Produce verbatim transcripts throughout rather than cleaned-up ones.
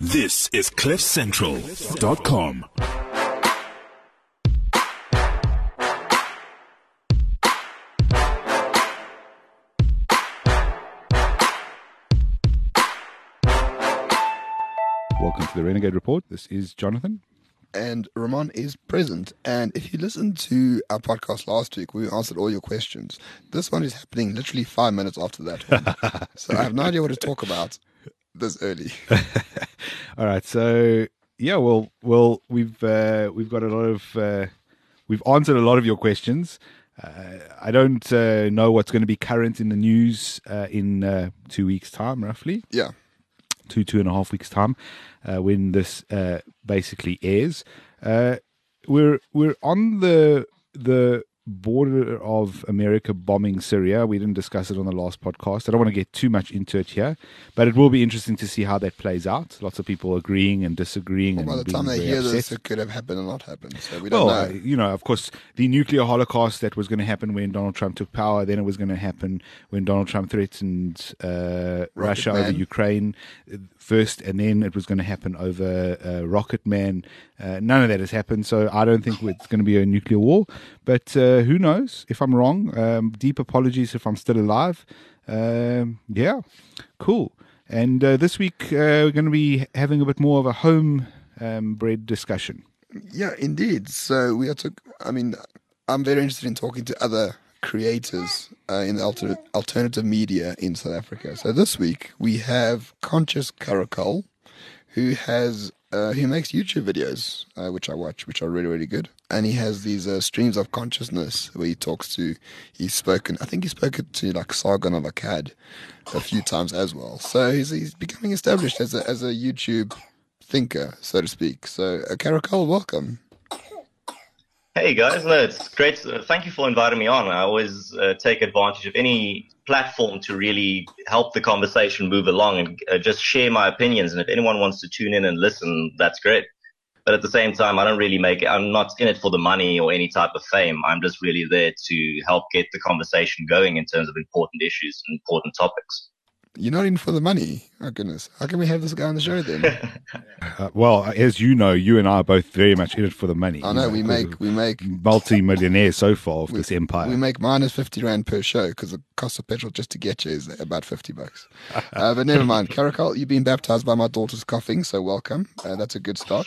This is cliff central dot com. Welcome to the Renegade Report. This is Jonathan. And Ramon is present. And if you listened to our podcast last week, we answered all your questions. This one is happening literally five minutes after that one. So I have no idea what to talk about this early. All right. So, yeah, well, well we've uh, we've got a lot of, uh, we've answered a lot of your questions. Uh, I don't uh, know what's going to be current in the news uh, in uh, two weeks' time, roughly. Yeah. Two, two and a half weeks' time, uh, when this uh, basically airs. Uh, we're we're on the the border of America bombing Syria. We didn't discuss it on the last podcast. I don't want to get too much into it here, but it will be interesting to see how that plays out. Lots of people agreeing and disagreeing. Well, by and the time being they very hear upset. this, it could have happened or not happened. So we don't Well, know. uh, you know, of course, the nuclear holocaust that was going to happen when Donald Trump took power, then it was going to happen when Donald Trump threatened uh, Russia Man. over Ukraine first, and then it was going to happen over uh, Rocket Man. Uh, none of that has happened, so I don't think it's going to be a nuclear war. But uh, who knows? If I'm wrong, um, deep apologies if I'm still alive. Um, yeah, cool. And uh, this week uh, we're going to be having a bit more of a home um, bred discussion. Yeah, indeed. So we are to, I mean, I'm very interested in talking to other creators uh, in the alter, alternative media in South Africa. So this week we have Conscious Caracol, who has uh, who makes YouTube videos, uh, which I watch, which are really, really good. And he has these uh, streams of consciousness where he talks to, he's spoken, I think he's spoken to like Sargon of Akkad a few times as well. So he's, he's becoming established as a, as a YouTube thinker, so to speak. So uh, Caracol, welcome. Hey guys, no, it's great. Uh, thank you for inviting me on. I always uh, take advantage of any platform to really help the conversation move along and uh, just share my opinions. And if anyone wants to tune in and listen, that's great. But at the same time, I don't really make it. I'm not in it for the money or any type of fame. I'm just really there to help get the conversation going in terms of important issues and important topics. You're not in for the money. Oh, goodness. How can we have this guy on the show then? Uh, well, as you know, you and I are both very much in it for the money. I know, you we because make, we make, multi-millionaires so far of we, this empire. we make minus fifty rand per show because the cost of petrol just to get you is about fifty bucks. Uh, but never mind. Caracol, you've been baptized by my daughter's coughing, so welcome. Uh, that's a good start.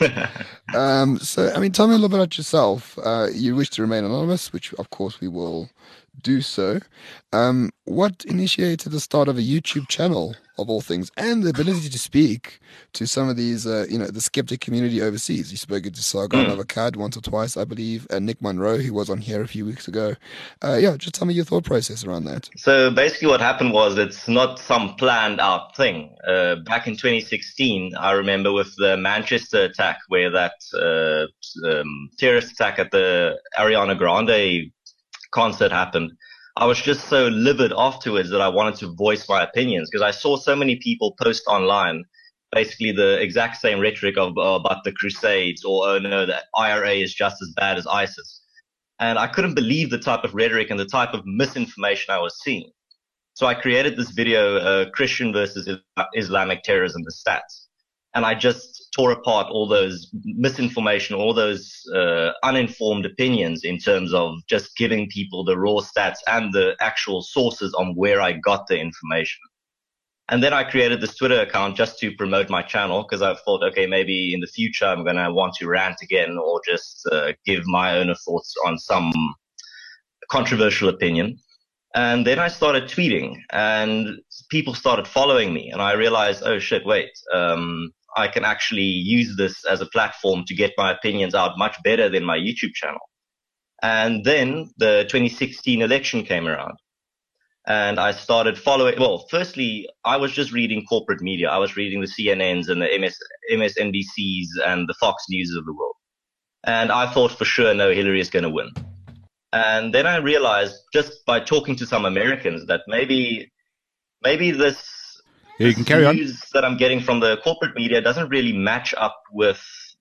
Um, so, I mean, tell me a little bit about yourself. Uh, you wish to remain anonymous, which of course we will do so. Um, what initiated the start of a YouTube channel, of all things, and the ability to speak to some of these, uh, you know, the skeptic community overseas? You spoke to Sargon of Akkad once or twice, I believe, and Nick Monroe, who was on here a few weeks ago. Uh, yeah, just tell me your thought process around that. So basically what happened was it's not some planned out thing. Uh, back in twenty sixteen, I remember with the Manchester attack where that uh, um, terrorist attack at the Ariana Grande concert happened. I was just so livid afterwards that I wanted to voice my opinions because I saw so many people post online basically the exact same rhetoric of uh, about the Crusades or oh no, the I R A is just as bad as ISIS. And I couldn't believe the type of rhetoric and the type of misinformation I was seeing. So I created this video, uh, Christian versus Islamic terrorism, the stats. And I just tore apart all those misinformation, all those uh, uninformed opinions in terms of just giving people the raw stats and the actual sources on where I got the information. And then I created this Twitter account just to promote my channel because I thought, okay, maybe in the future I'm going to want to rant again or just uh, give my own thoughts on some controversial opinion. And then I started tweeting and people started following me and I realized, oh shit, wait, um, I can actually use this as a platform to get my opinions out much better than my YouTube channel. And then the twenty sixteen election came around and I started following. Well, firstly, I was just reading corporate media. I was reading the C N Ns and the M S N B Cs and the Fox News of the world. And I thought for sure, no, Hillary is going to win. And then I realized just by talking to some Americans that maybe, maybe this, Yeah, you can carry on. news that I'm getting from the corporate media doesn't really match up with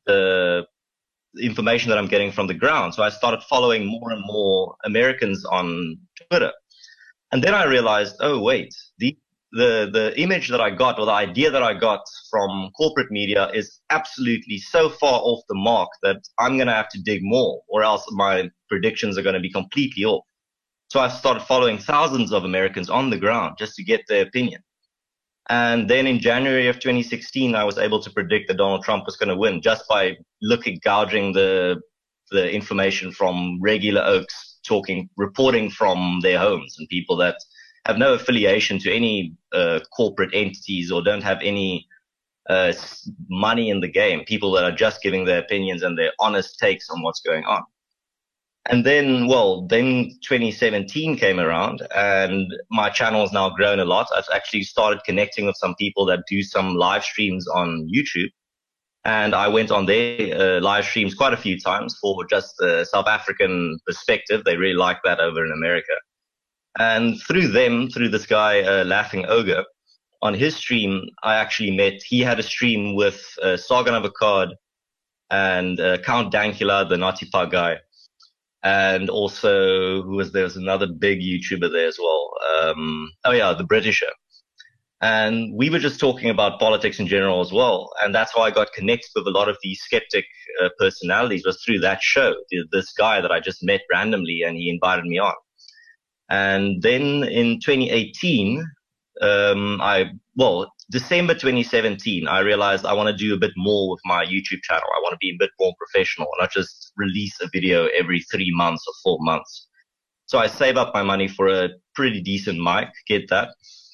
the information that I'm getting from the ground. So I started following more and more Americans on Twitter. And then I realized, oh, wait, the, the, the image that I got, or the idea that I got from corporate media is absolutely so far off the mark that I'm going to have to dig more, or else my predictions are going to be completely off. So I started following thousands of Americans on the ground just to get their opinion. And then in January of twenty sixteen, I was able to predict that Donald Trump was going to win just by looking, gouging the the information from regular Oaks, talking, reporting from their homes, and people that have no affiliation to any uh, corporate entities or don't have any uh, money in the game. People that are just giving their opinions and their honest takes on what's going on. And then, well, then twenty seventeen came around, and my channel has now grown a lot. I've actually started connecting with some people that do some live streams on YouTube. And I went on their uh, live streams quite a few times for just the South African perspective. They really like that over in America. And through them, through this guy, uh, Laughing Ogre, on his stream, I actually met, he had a stream with uh, Sargon of Akkad and uh, Count Dankula, the Nazi Park guy. And also, who was there was another big YouTuber there as well. Um, oh yeah, the Britisher. And we were just talking about politics in general as well. And that's how I got connected with a lot of these skeptic uh, personalities, was through that show. This guy that I just met randomly, and he invited me on. And then in twenty eighteen, um, I, well, December twenty seventeen, I realized I want to do a bit more with my YouTube channel. I want to be a bit more professional, not just release a video every three months or four months. So I save up my money for a pretty decent mic, get that.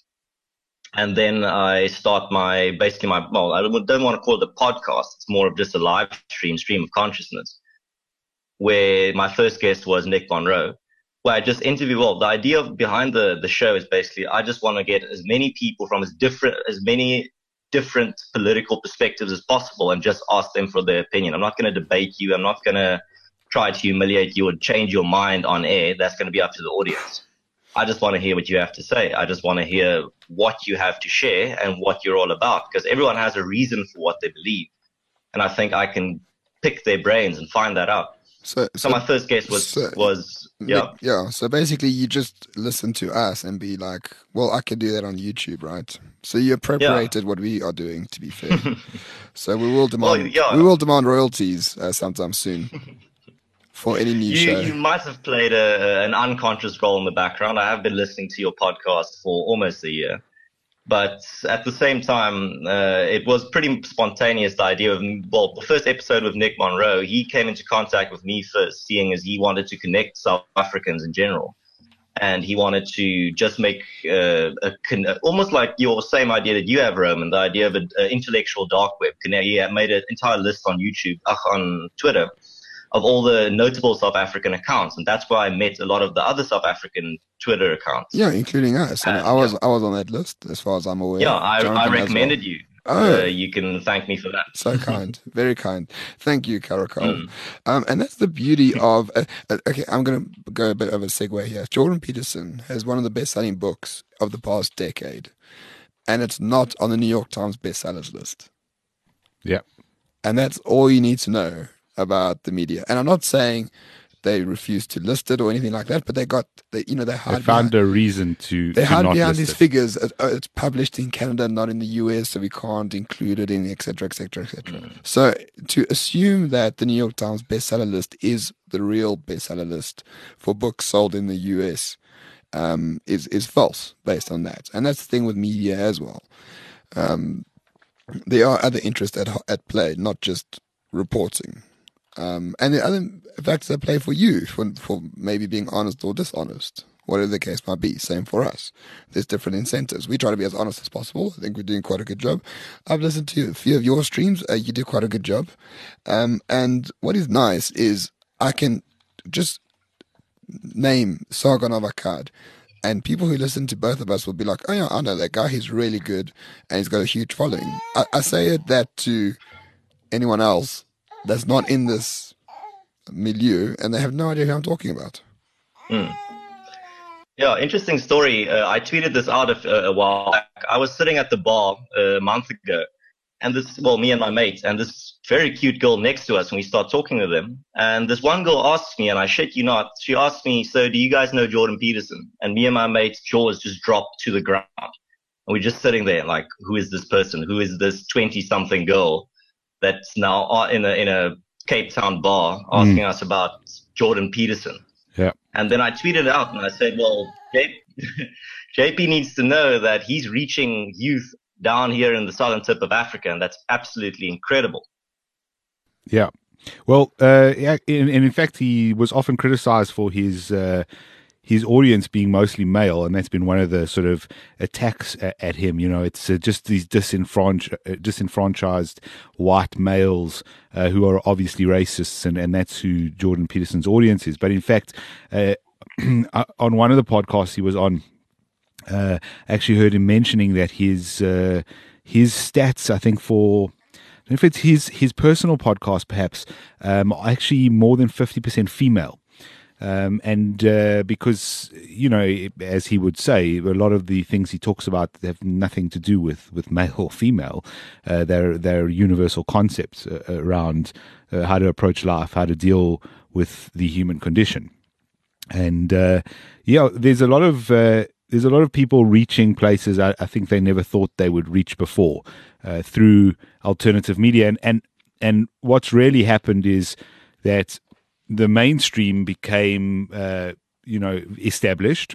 And then I start my, basically my, well, I don't want to call it a podcast. It's more of just a live stream, stream of consciousness, where my first guest was Nick Monroe, where I just interview, well, the idea of behind the, the show is basically, I just want to get as many people from as different, as many different political perspectives as possible and just ask them for their opinion. I'm not going to debate you. I'm not going to try to humiliate you or change your mind on air. That's going to be up to the audience. I just want to hear what you have to say. I just want to hear what you have to share and what you're all about, because everyone has a reason for what they believe. And I think I can pick their brains and find that out. So, so, so my first guess was, so, was yeah. Yeah. So basically you just listen to us and be like, well, I can do that on YouTube, right? So you appropriated yeah. what we are doing, to be fair. So we will demand, well, yeah. we will demand royalties uh, sometime soon. For any new you, show. You might have played a, an unconscious role in the background. I have been listening to your podcast for almost a year. But at the same time, uh, it was pretty spontaneous, the idea of, well, the first episode with Nick Monroe, he came into contact with me first, seeing as he wanted to connect South Africans in general. And he wanted to just make uh, a, almost like your same idea that you have, Roman, the idea of an intellectual dark web. He made an entire list on YouTube, on Twitter, of all the notable South African accounts, and that's where I met a lot of the other South African Twitter accounts. Yeah, including us. And, I was yeah. I was on that list, as far as I'm aware. Yeah, I, I recommended well. you. Oh, uh, you can thank me for that. So kind, very kind. Thank you, Karakol. Mm. Um, and that's the beauty of. Uh, uh, okay, I'm going to go a bit of a segue here. Jordan Peterson has one of the best-selling books of the past decade, and it's not on the New York Times bestsellers list. Yeah, and that's all you need to know about the media. And I'm not saying they refused to list it or anything like that, but they got, they, you know, they, they found behind, a reason to. They to hide not behind list these it. figures. It, it's published in Canada, not in the U S, so we can't include it in, et cetera, et cetera, et cetera. Mm. So to assume that the New York Times bestseller list is the real bestseller list for books sold in the U S um, is is false based on that. And that's the thing with media as well. Um, there are other interests at at play, not just reporting. Um, and the other factors at play for you, for, for maybe being honest or dishonest, whatever the case might be. Same for us. There's different incentives. We try to be as honest as possible. I think we're doing quite a good job. I've listened to a few of your streams. Uh, you do quite a good job. Um, and what is nice is I can just name Sargon of Akkad, and people who listen to both of us will be like, oh yeah, I know that guy. He's really good, and he's got a huge following. I, I say it that to anyone else that's not in this milieu, and they have no idea who I'm talking about. Mm. Yeah, interesting story. Uh, I tweeted this out a, a while back. I was sitting at the bar uh, a month ago, and this, well, me and my mate, and this very cute girl next to us, and we start talking to them. And this one girl asked me, and I shit you not, she asked me, so do you guys know Jordan Peterson? And me and my mate's jaws just dropped to the ground. And we're just sitting there like, who is this person? Who is this twenty-something girl that's now in a in a Cape Town bar asking mm. us about Jordan Peterson? Yeah. And then I tweeted out and I said, well, J- JP needs to know that he's reaching youth down here in the southern tip of Africa, and that's absolutely incredible. Yeah. Well, uh, yeah, and in, in fact, he was often criticized for his uh, his audience being mostly male, and that's been one of the sort of attacks at, at him. You know, it's uh, just these disenfranch- uh, disenfranchised white males uh, who are obviously racists, and, and that's who Jordan Peterson's audience is. But in fact, uh, on one of the podcasts he was on, uh, I actually heard him mentioning that his uh, his stats, I think for if it's his his personal podcast, perhaps, um, actually more than fifty percent female. Um, and uh, because, you know, as he would say, a lot of the things he talks about have nothing to do with, with male or female. Uh, they're, they're universal concepts uh, around uh, how to approach life, how to deal with the human condition. And, uh, yeah, there's a lot of... Uh, There's a lot of people reaching places I, I think they never thought they would reach before uh, through alternative media. And, and and what's really happened is that the mainstream became, uh, you know, established.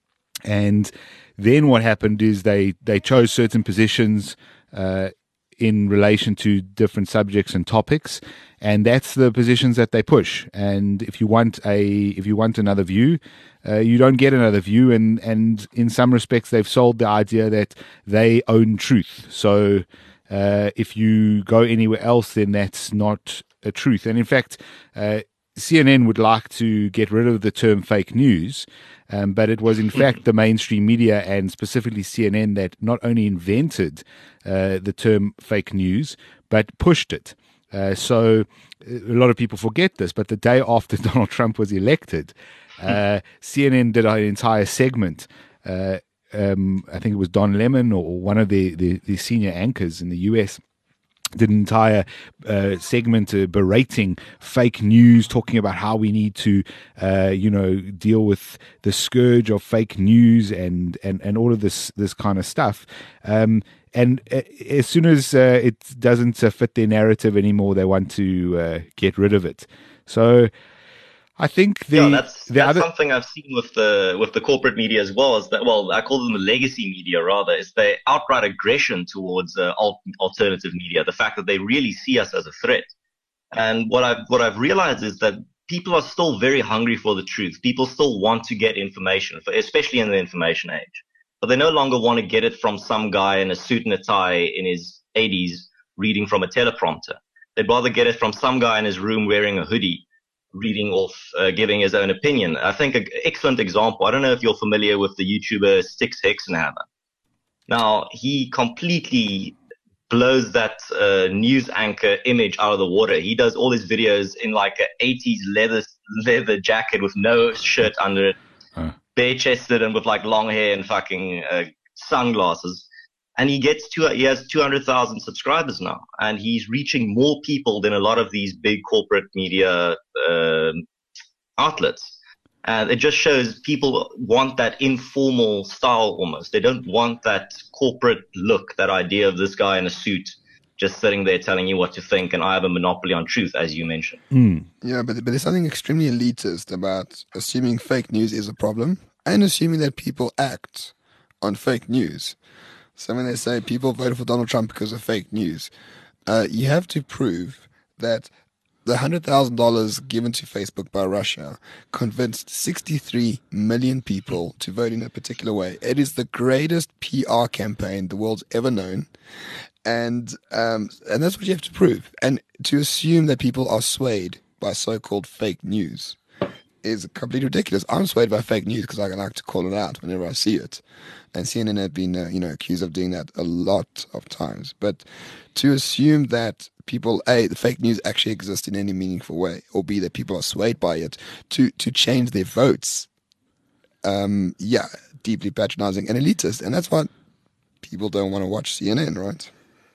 And then what happened is they, they chose certain positions uh, in relation to different subjects and topics. And that's the positions that they push. And if you want a if you want another view, Uh, you don't get another view, and, and in some respects they've sold the idea that they own truth. So uh, if you go anywhere else, then that's not a truth. And in fact, uh, C N N would like to get rid of the term fake news, um, but it was in fact the mainstream media, and specifically C N N, that not only invented uh, the term fake news, but pushed it. Uh, so a lot of people forget this, but the day after Donald Trump was elected, Uh, C N N did an entire segment. Uh, um, I think it was Don Lemon or one of the, the, the senior anchors in the U S did an entire uh, segment uh, berating fake news, talking about how we need to, uh, you know, deal with the scourge of fake news and, and, and all of this this kind of stuff. Um, and uh, as soon as uh, it doesn't uh, fit their narrative anymore, they want to uh, get rid of it. So I think the, yeah, that's, the that's other... something I've seen with the with the corporate media as well. Is that, well, I call them the legacy media rather. Is their outright aggression towards uh, alt- alternative media. The fact that they really see us as a threat. And what I've what I've realized is that people are still very hungry for the truth. People still want to get information, especially in the information age. But they no longer want to get it from some guy in a suit and a tie in his eighties reading from a teleprompter. They'd rather get it from some guy in his room wearing a hoodie, reading off, uh, giving his own opinion. I think an excellent example, I don't know if you're familiar with the YouTuber Styx Hexenhammer. Now, he completely blows that uh, news anchor image out of the water. He does all his videos in like an eighties leather leather jacket with no shirt under it, huh. bare-chested and with like long hair and fucking uh, sunglasses. And he gets to, he has two hundred thousand subscribers now, and he's reaching more people than a lot of these big corporate media uh, outlets. And it just shows people want that informal style almost. They don't want that corporate look, that idea of this guy in a suit just sitting there telling you what to think, and I have a monopoly on truth, as you mentioned. Mm. Yeah, but, but there's something extremely elitist about assuming fake news is a problem and assuming that people act on fake news. So when they say people voted for Donald Trump because of fake news, uh, you have to prove that the one hundred thousand dollars given to Facebook by Russia convinced sixty-three million people to vote in a particular way. It is the greatest P R campaign the world's ever known. And um, and that's what you have to prove. And to assume that people are swayed by so-called fake news is completely ridiculous. I'm swayed by fake news because I like to call it out whenever I see it. And C N N have been, uh, you know, accused of doing that a lot of times. But to assume that people, A, the fake news actually exists in any meaningful way, or B, that people are swayed by it to, to change their votes, um, yeah, deeply patronizing and elitist. And that's why people don't want to watch C N N, right?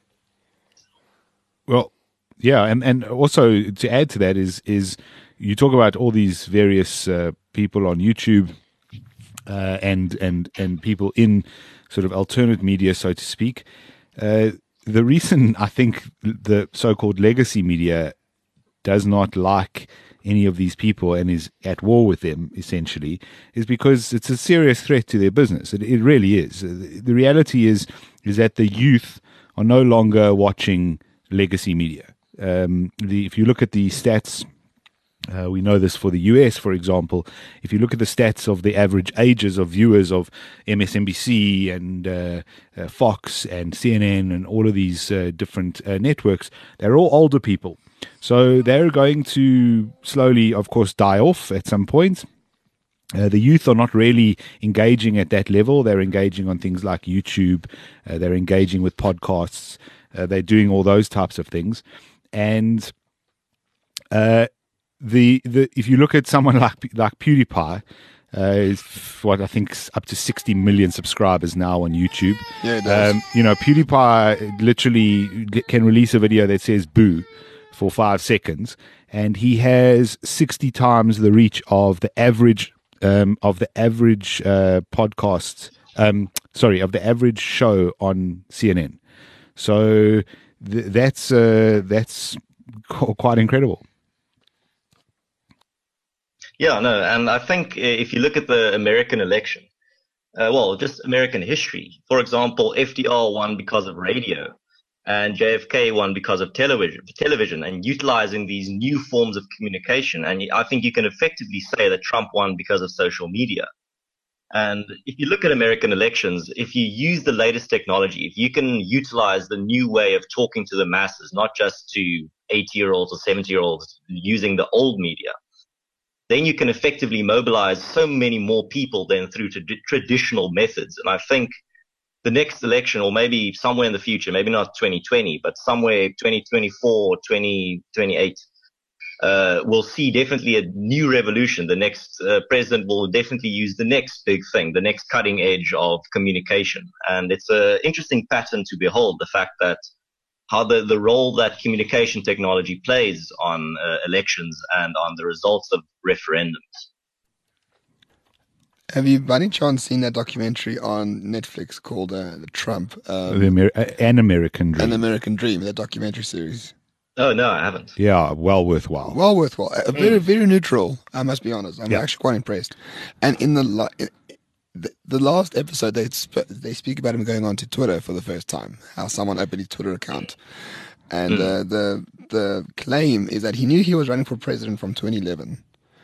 Well, yeah, and, and also to add to that is is you talk about all these various uh, people on YouTube uh, and and and people in sort of alternate media, so to speak. Uh, the reason I think the so-called legacy media does not like any of these people and is at war with them, essentially, is because it's a serious threat to their business. It, it really is. The reality is is that the youth are no longer watching legacy media. Um, the, if you look at the stats, uh, we know this for the U S, for example. If you look at the stats of the average ages of viewers of M S N B C and uh, uh, Fox and C N N and all of these uh, different uh, networks, they're all older people. So they're going to slowly, of course, die off at some point. Uh, the youth are not really engaging at that level. They're engaging on things like YouTube. Uh, they're engaging with podcasts. Uh, they're doing all those types of things. And uh, the the if you look at someone like like PewDiePie, uh, is what I think up to sixty million subscribers now on YouTube. Yeah, it does. Um, you know, PewDiePie literally can release a video that says "boo" for five seconds, and he has sixty times the reach of the average um, of the average uh, podcast. Um, sorry, of the average show on C N N. So th- that's uh, that's qu- quite incredible. Yeah, no, and I think if you look at the American election, uh, well, just American history. For example, F D R won because of radio, and J F K won because of television, television, and utilizing these new forms of communication. And I think you can effectively say that Trump won because of social media. And if you look at American elections, if you use the latest technology, if you can utilize the new way of talking to the masses, not just to eighty-year-olds or seventy-year-olds using the old media, then you can effectively mobilize so many more people than through t- traditional methods. And I think the next election, or maybe somewhere in the future, maybe not twenty twenty, but somewhere twenty twenty-four, twenty twenty-eight, uh, we'll see definitely a new revolution. The next uh, president will definitely use the next big thing, the next cutting edge of communication. And it's an interesting pattern to behold, the fact that how the, the role that communication technology plays on uh, elections and on the results of referendums. Have you, by any chance, seen that documentary on Netflix called uh, Trump? Um, The Amer- uh, An American Dream. An American Dream, that documentary series. Oh, no, I haven't. Yeah, well worthwhile. Well worthwhile. Uh, very, very neutral, I must be honest. I'm Yeah. actually quite impressed. And in the, li- the the last episode, they sp- they speak about him going on to Twitter for the first time, how someone opened his Twitter account. And uh, the the claim is that he knew he was running for president from twenty eleven.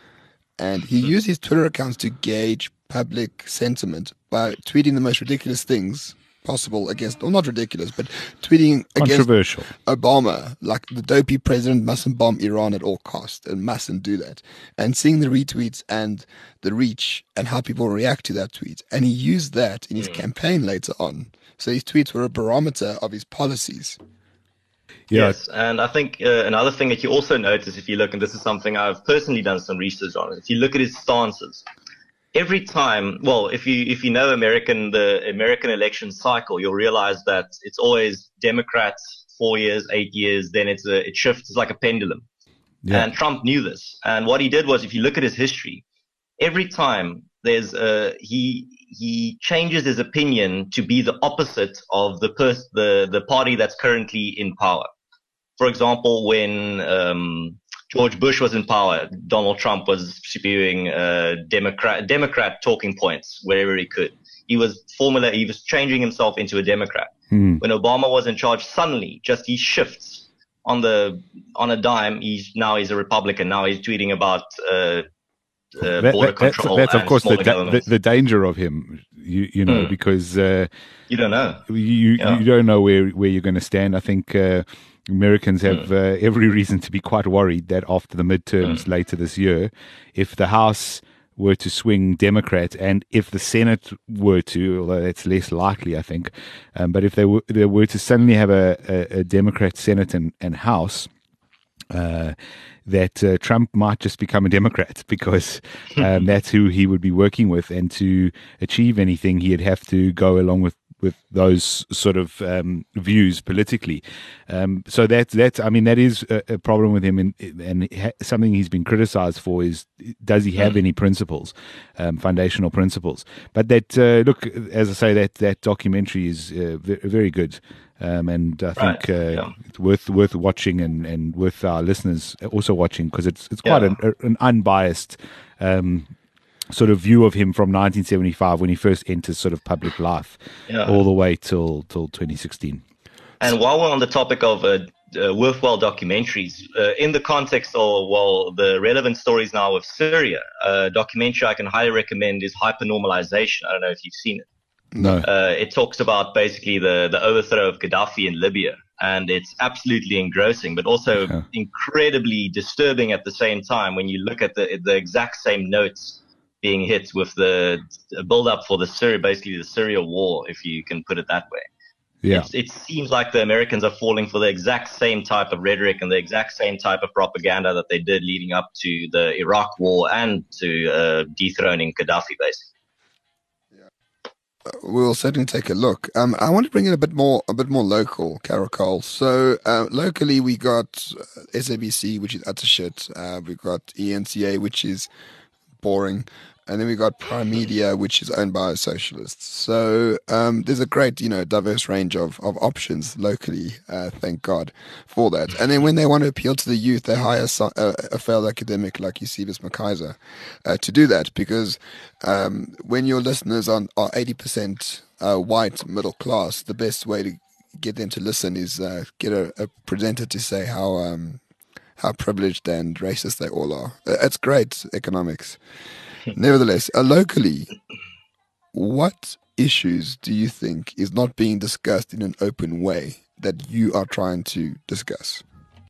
And he used his Twitter accounts to gauge public sentiment by tweeting the most ridiculous things possible against, well, not ridiculous, but tweeting against Controversial. Obama, like the dopey president mustn't bomb Iran at all costs and mustn't do that. And seeing the retweets and the reach and how people react to that tweet. And he used that in his campaign later on. So his tweets were a barometer of his policies. Yeah. Yes, and I think uh, another thing that you also notice if you look, and this is something I've personally done some research on, if you look at his stances, every time, well, if you if you know American the American election cycle, you'll realize that it's always Democrats four years, eight years, then it's a, it shifts. It's like a pendulum. Yeah. And Trump knew this. And what he did was, if you look at his history, every time there's a he he changes his opinion to be the opposite of the pers- the the party that's currently in power. For example, when um, George Bush was in power, Donald Trump was spewing uh, Democrat Democrat talking points wherever he could. He was formula. He was changing himself into a Democrat. Hmm. When Obama was in charge, suddenly just he shifts on the on a dime. He's now he's a Republican. Now he's tweeting about uh, uh, That- border that- that's, control. that's of and course the, smaller da- the governments. the danger of him. You you know Hmm. because uh, You don't know. you Yeah. you don't know where where you're going to stand. I think uh, Americans have uh, every reason to be quite worried that after the midterms later this year, if the House were to swing Democrat and if the Senate were to, although that's less likely, I think, um, but if they were they were to suddenly have a, a, a Democrat Senate and, and House. Uh, that uh, Trump might just become a Democrat because um, that's who he would be working with, and to achieve anything, he'd have to go along with with those sort of um, views politically. Um, so that that I mean that is a, a problem with him, and, and ha- something he's been criticised for is, does he have mm. any principles, um, foundational principles? But that uh, look, as I say, that that documentary is uh, very, very good. Um, and I think right. uh, yeah. it's worth worth watching, and, and worth our listeners also watching, because it's it's quite yeah. an, an unbiased um, sort of view of him from nineteen seventy-five, when he first enters sort of public life, yeah. all the way till till twenty sixteen. And while we're on the topic of uh, uh, worthwhile documentaries, uh, in the context of, well, the relevant stories now of Syria, a documentary I can highly recommend is Hypernormalization. I don't know if you've seen it. No. Uh, it talks about basically the, the overthrow of Gaddafi in Libya, and it's absolutely engrossing, but also yeah. incredibly disturbing at the same time when you look at the the exact same notes being hit with the build-up for the Syria, basically the Syria war, if you can put it that way. Yeah. It's, it seems like the Americans are falling for the exact same type of rhetoric and the exact same type of propaganda that they did leading up to the Iraq war and to uh, dethroning Gaddafi, basically. We'll certainly take a look. Um, I want to bring in a bit more, a bit more local, Caracol. So uh, locally, we got S A B C, which is utter shit. Uh, we got E N C A, which is boring, and then we got Prime Media, which is owned by socialists. So um, there's a great, you know, diverse range of, of options locally. Uh, thank God for that. And then when they want to appeal to the youth, they hire so, a, a failed academic like Eusebius McKaiser uh, to do that, because um, when your listeners are, are eighty percent uh, white, middle class, the best way to get them to listen is uh, get a, a presenter to say how um, how privileged and racist they all are. It's great economics. Nevertheless, uh, locally, what issues do you think is not being discussed in an open way that you are trying to discuss?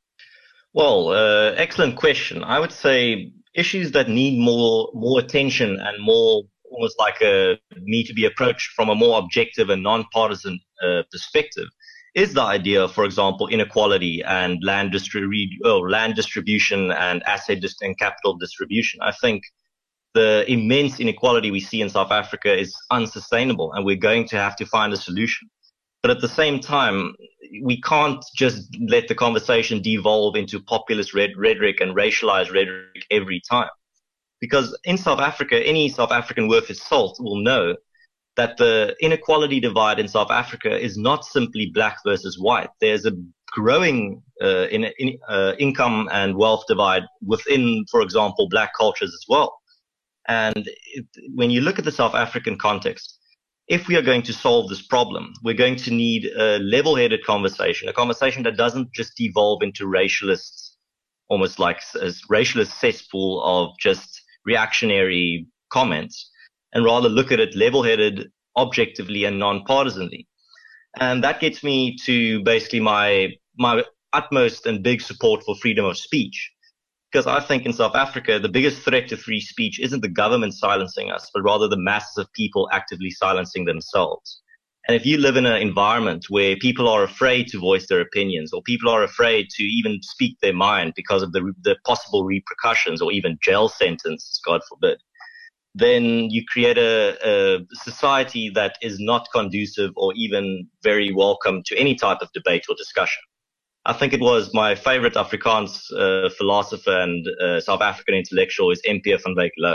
Well, uh, excellent question. I would say issues that need more more attention and more, almost like a need to be approached from a more objective and non-partisan uh, perspective, is the idea of, for example, inequality and land, distri- oh, land distribution and asset dis- and capital distribution. I think the immense inequality we see in South Africa is unsustainable, and we're going to have to find a solution. But at the same time, we can't just let the conversation devolve into populist red- rhetoric and racialized rhetoric every time. Because in South Africa, any South African worth his salt will know that the inequality divide in South Africa is not simply black versus white. There's a growing uh, in, in, uh, income and wealth divide within, for example, black cultures as well. And it, when you look at the South African context, if we are going to solve this problem, we're going to need a level-headed conversation, a conversation that doesn't just devolve into racialist, almost like a racialist cesspool of just reactionary comments, and rather look at it level-headed, objectively, and non-partisanly. And that gets me to basically my my utmost and big support for freedom of speech. Because I think in South Africa, the biggest threat to free speech isn't the government silencing us, but rather the masses of people actively silencing themselves. And if you live in an environment where people are afraid to voice their opinions, or people are afraid to even speak their mind because of the, the possible repercussions or even jail sentences, God forbid, then you create a, a society that is not conducive or even very welcome to any type of debate or discussion. I think it was my favorite Afrikaans uh, philosopher and uh, South African intellectual is M P van Wyk Louw.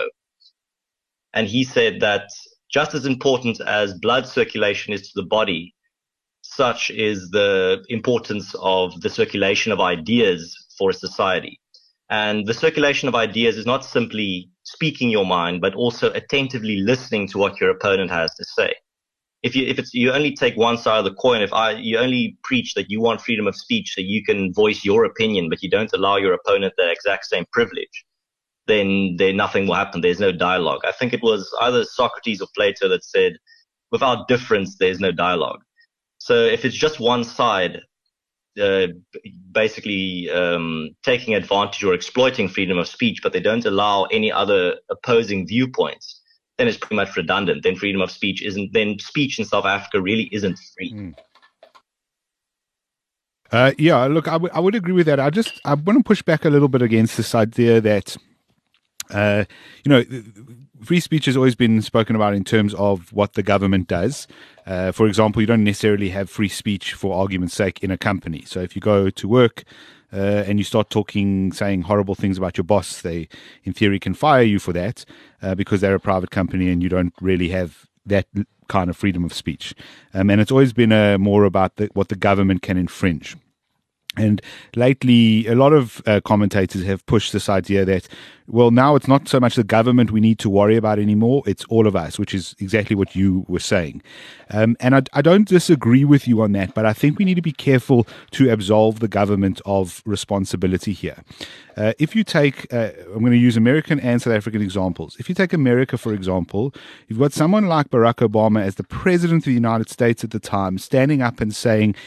And he said that just as important as blood circulation is to the body, such is the importance of the circulation of ideas for a society. And the circulation of ideas is not simply speaking your mind, but also attentively listening to what your opponent has to say. If you if it's you only take one side of the coin, if I you only preach that you want freedom of speech so you can voice your opinion, but you don't allow your opponent the exact same privilege, then then nothing will happen. There's no dialogue. I think it was either Socrates or Plato that said, without difference, there's no dialogue. So if it's just one side, uh, basically um, taking advantage or exploiting freedom of speech, but they don't allow any other opposing viewpoints, then it's pretty much redundant. Then freedom of speech isn't, then speech in South Africa really isn't free. Mm. Uh, yeah, look, I, w- I would agree with that. I just, I want to push back a little bit against this idea that, uh, you know, free speech has always been spoken about in terms of what the government does. Uh, for example, you don't necessarily have free speech for argument's sake in a company. So if you go to work uh, and you start talking, saying horrible things about your boss, they, in theory, can fire you for that uh, because they're a private company and you don't really have that kind of freedom of speech. Um, and it's always been uh, more about the, what the government can infringe. And lately, a lot of uh, commentators have pushed this idea that, well, now it's not so much the government we need to worry about anymore, it's all of us, which is exactly what you were saying. Um, and I, I don't disagree with you on that, but I think we need to be careful to absolve the government of responsibility here. Uh, if you take, uh, I'm going to use American and South African examples. If you take America, for example, you've got someone like Barack Obama as the president of the United States at the time standing up and saying,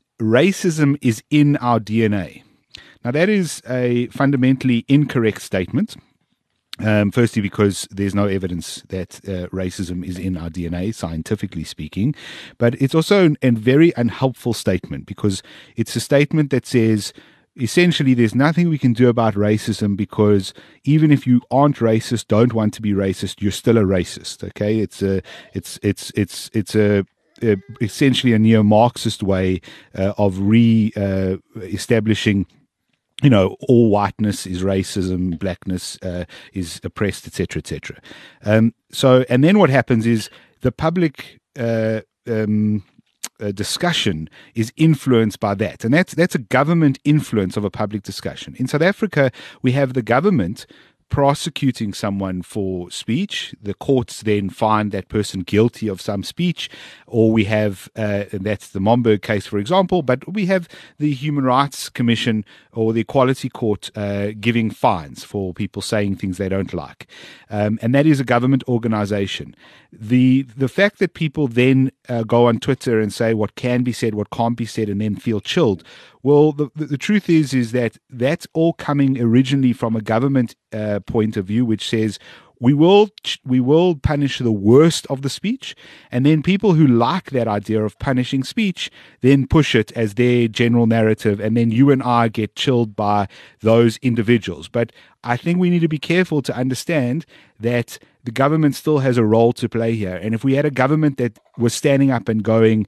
racism is in our D N A. Now, that is a fundamentally incorrect statement. Um, firstly, because there's no evidence that uh, racism is in our D N A, scientifically speaking. But it's also a very unhelpful statement because it's a statement that says, essentially, there's nothing we can do about racism because even if you aren't racist, don't want to be racist, you're still a racist. Okay, it's a, it's, it's, it's, it's a, Uh, essentially a neo-Marxist way uh, of re-establishing, uh, you know, all whiteness is racism, blackness uh, is oppressed, et cetera, et cetera. Um, so, and then what happens is the public uh, um, uh, discussion is influenced by that, and that's that's a government influence of a public discussion. In South Africa, we have the government prosecuting someone for speech. The courts then find that person guilty of some speech, or we have, uh, and that's the Momberg case, for example, but we have the Human Rights Commission or the Equality Court uh, giving fines for people saying things they don't like. Um, and that is a government organization. The the fact that people then uh, go on Twitter and say what can be said, what can't be said, and then feel chilled, well, the, the, the truth is, is that that's all coming originally from a government uh, point of view, which says we will we will punish the worst of the speech, and then people who like that idea of punishing speech then push it as their general narrative, and then you and I get chilled by those individuals. But I think we need to be careful to understand that the government still has a role to play here, and if we had a government that was standing up and going,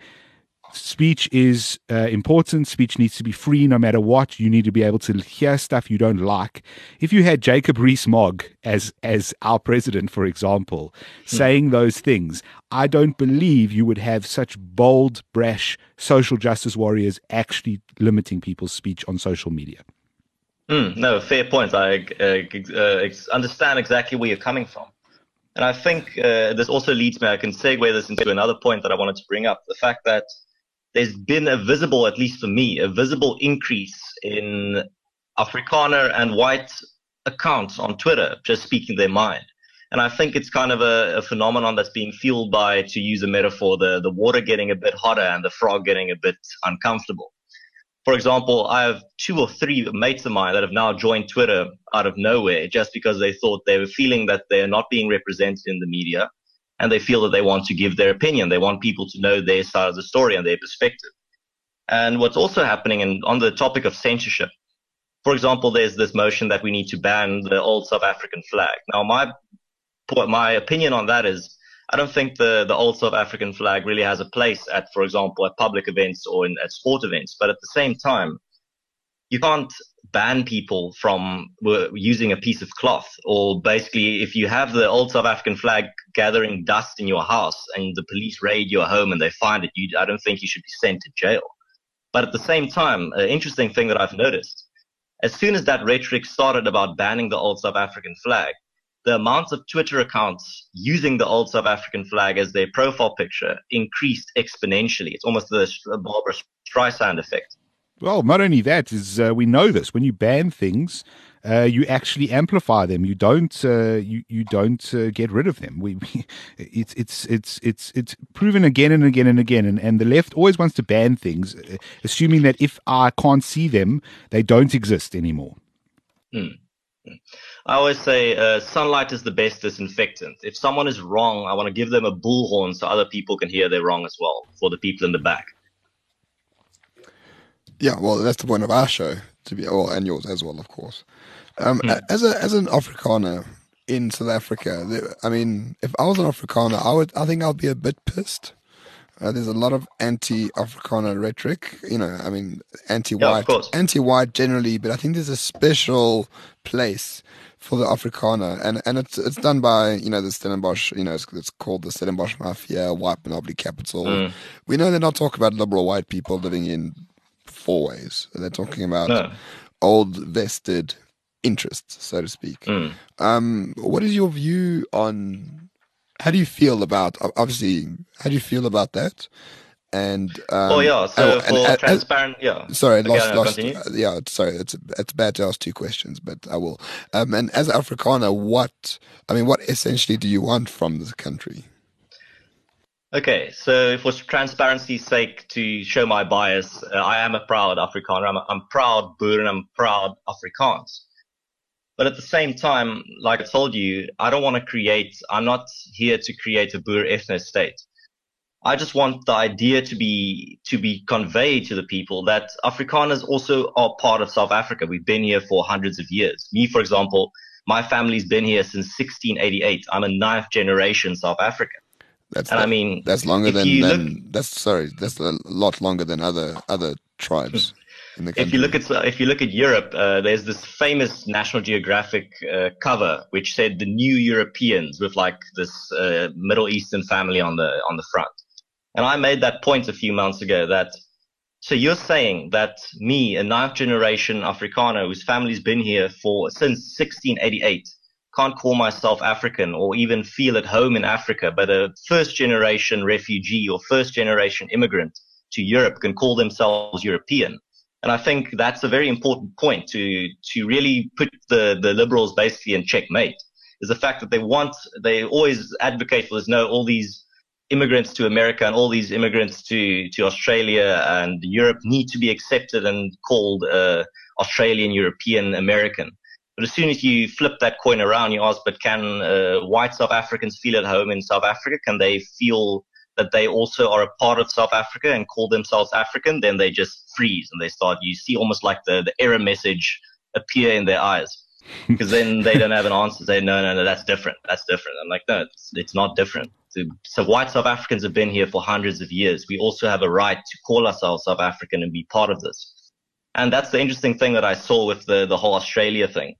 speech is uh, important. Speech needs to be free no matter what. You need to be able to hear stuff you don't like. If you had Jacob Rees-Mogg as as our president, for example, hmm. saying those things, I don't believe you would have such bold, brash social justice warriors actually limiting people's speech on social media. Mm, no, fair point. I uh, uh, understand exactly where you're coming from. And I think uh, this also leads me, I can segue this into another point that I wanted to bring up, the fact that there's been a visible, at least for me, a visible increase in Afrikaner and white accounts on Twitter just speaking their mind. And I think it's kind of a, a phenomenon that's being fueled by, to use a metaphor, the, the water getting a bit hotter and the frog getting a bit uncomfortable. For example, I have two or three mates of mine that have now joined Twitter out of nowhere just because they thought they were feeling that they're not being represented in the media. And they feel that they want to give their opinion. They want people to know their side of the story and their perspective. And what's also happening, and on the topic of censorship, for example, there's this motion that we need to ban the old South African flag. Now, my my opinion on that is, I don't think the, the old South African flag really has a place at, for example, at public events or in, at sport events. But at the same time, you can't ban people from using a piece of cloth, or basically if you have the old South African flag gathering dust in your house and the police raid your home and they find it, you, I don't think you should be sent to jail. But at the same time, an interesting thing that I've noticed, as soon as that rhetoric started about banning the old South African flag, the amount of Twitter accounts using the old South African flag as their profile picture increased exponentially. It's almost the Barbara Streisand effect. Well, not only that, is uh, we know this. When you ban things, uh, you actually amplify them. You don't. Uh, you you don't uh, get rid of them. We, we, it's it's it's it's it's proven again and again and again. And, and the left always wants to ban things, uh, assuming that if I can't see them, they don't exist anymore. Hmm. I always say uh, sunlight is the best disinfectant. If someone is wrong, I want to give them a bullhorn so other people can hear they're wrong as well, for the people in the back. Yeah, well, that's the point of our show, to be, well, and yours as well, of course. Um, mm. As a as an Afrikaner, in South Africa. There- I mean, if I was an Afrikaner, I would. I think I'd be a bit pissed. Uh, there's a lot of anti-Afrikaner rhetoric. You know, I mean, Yeah, of anti-white, course. anti-white generally, but I think there's a special place for the Afrikaner, and and it's it's done by you know the Stellenbosch. You know, it's, it's called the Stellenbosch Mafia, White Monopoly Capital. Mm. We know they're not talking about liberal white people living in four ways. They're talking about No. old vested interests, so to speak. Mm. Um, what is your view on? How do you feel about? Obviously, how do you feel about that? And um, Oh yeah. So oh, for and- and- transparent, yeah. Sorry, Okay, lost, no, lost. continue. uh, yeah, sorry. It's it's bad to ask two questions, but I will. Um, and as Afrikaner, what I mean, what essentially do you want from this country? Okay, so for transparency's sake, to show my bias, uh, I am a proud Afrikaner. I'm, a, I'm proud Boer and I'm proud Afrikaans. But at the same time, like I told you, I don't want to create, I'm not here to create a Boer ethno state. I just want the idea to be, to be conveyed to the people that Afrikaners also are part of South Africa. We've been here for hundreds of years. Me, for example, my family's been here since sixteen eighty-eight. I'm a ninth generation South African. That's And the- I mean, that's longer if than, you than look- that's sorry, that's a lot longer than other other tribes in the country. If you look at if you look at Europe, uh, there's this famous National Geographic uh, cover which said the New Europeans with like this uh, Middle Eastern family on the on the front. And I made that point a few months ago that so you're saying that me, a ninth generation Afrikaner whose family's been here for since sixteen eighty-eight, can't call myself African or even feel at home in Africa, but a first generation refugee or first generation immigrant to Europe can call themselves European. And I think that's a very important point to, to really put the, the liberals basically in checkmate, is the fact that they want, they always advocate for this, no, all these immigrants to America and all these immigrants to, to Australia and Europe need to be accepted and called uh, Australian, European, American. But as soon as you flip that coin around, you ask, but can uh, white South Africans feel at home in South Africa? Can they feel that they also are a part of South Africa and call themselves African? Then they just freeze and they start, you see almost like the, the error message appear in their eyes. Because then they don't have an answer. They say, no, no, no, that's different. That's different. I'm like, no, it's, it's not different. So, so white South Africans have been here for hundreds of years. We also have a right to call ourselves South African and be part of this. And that's the interesting thing that I saw with the, the whole Australia thing,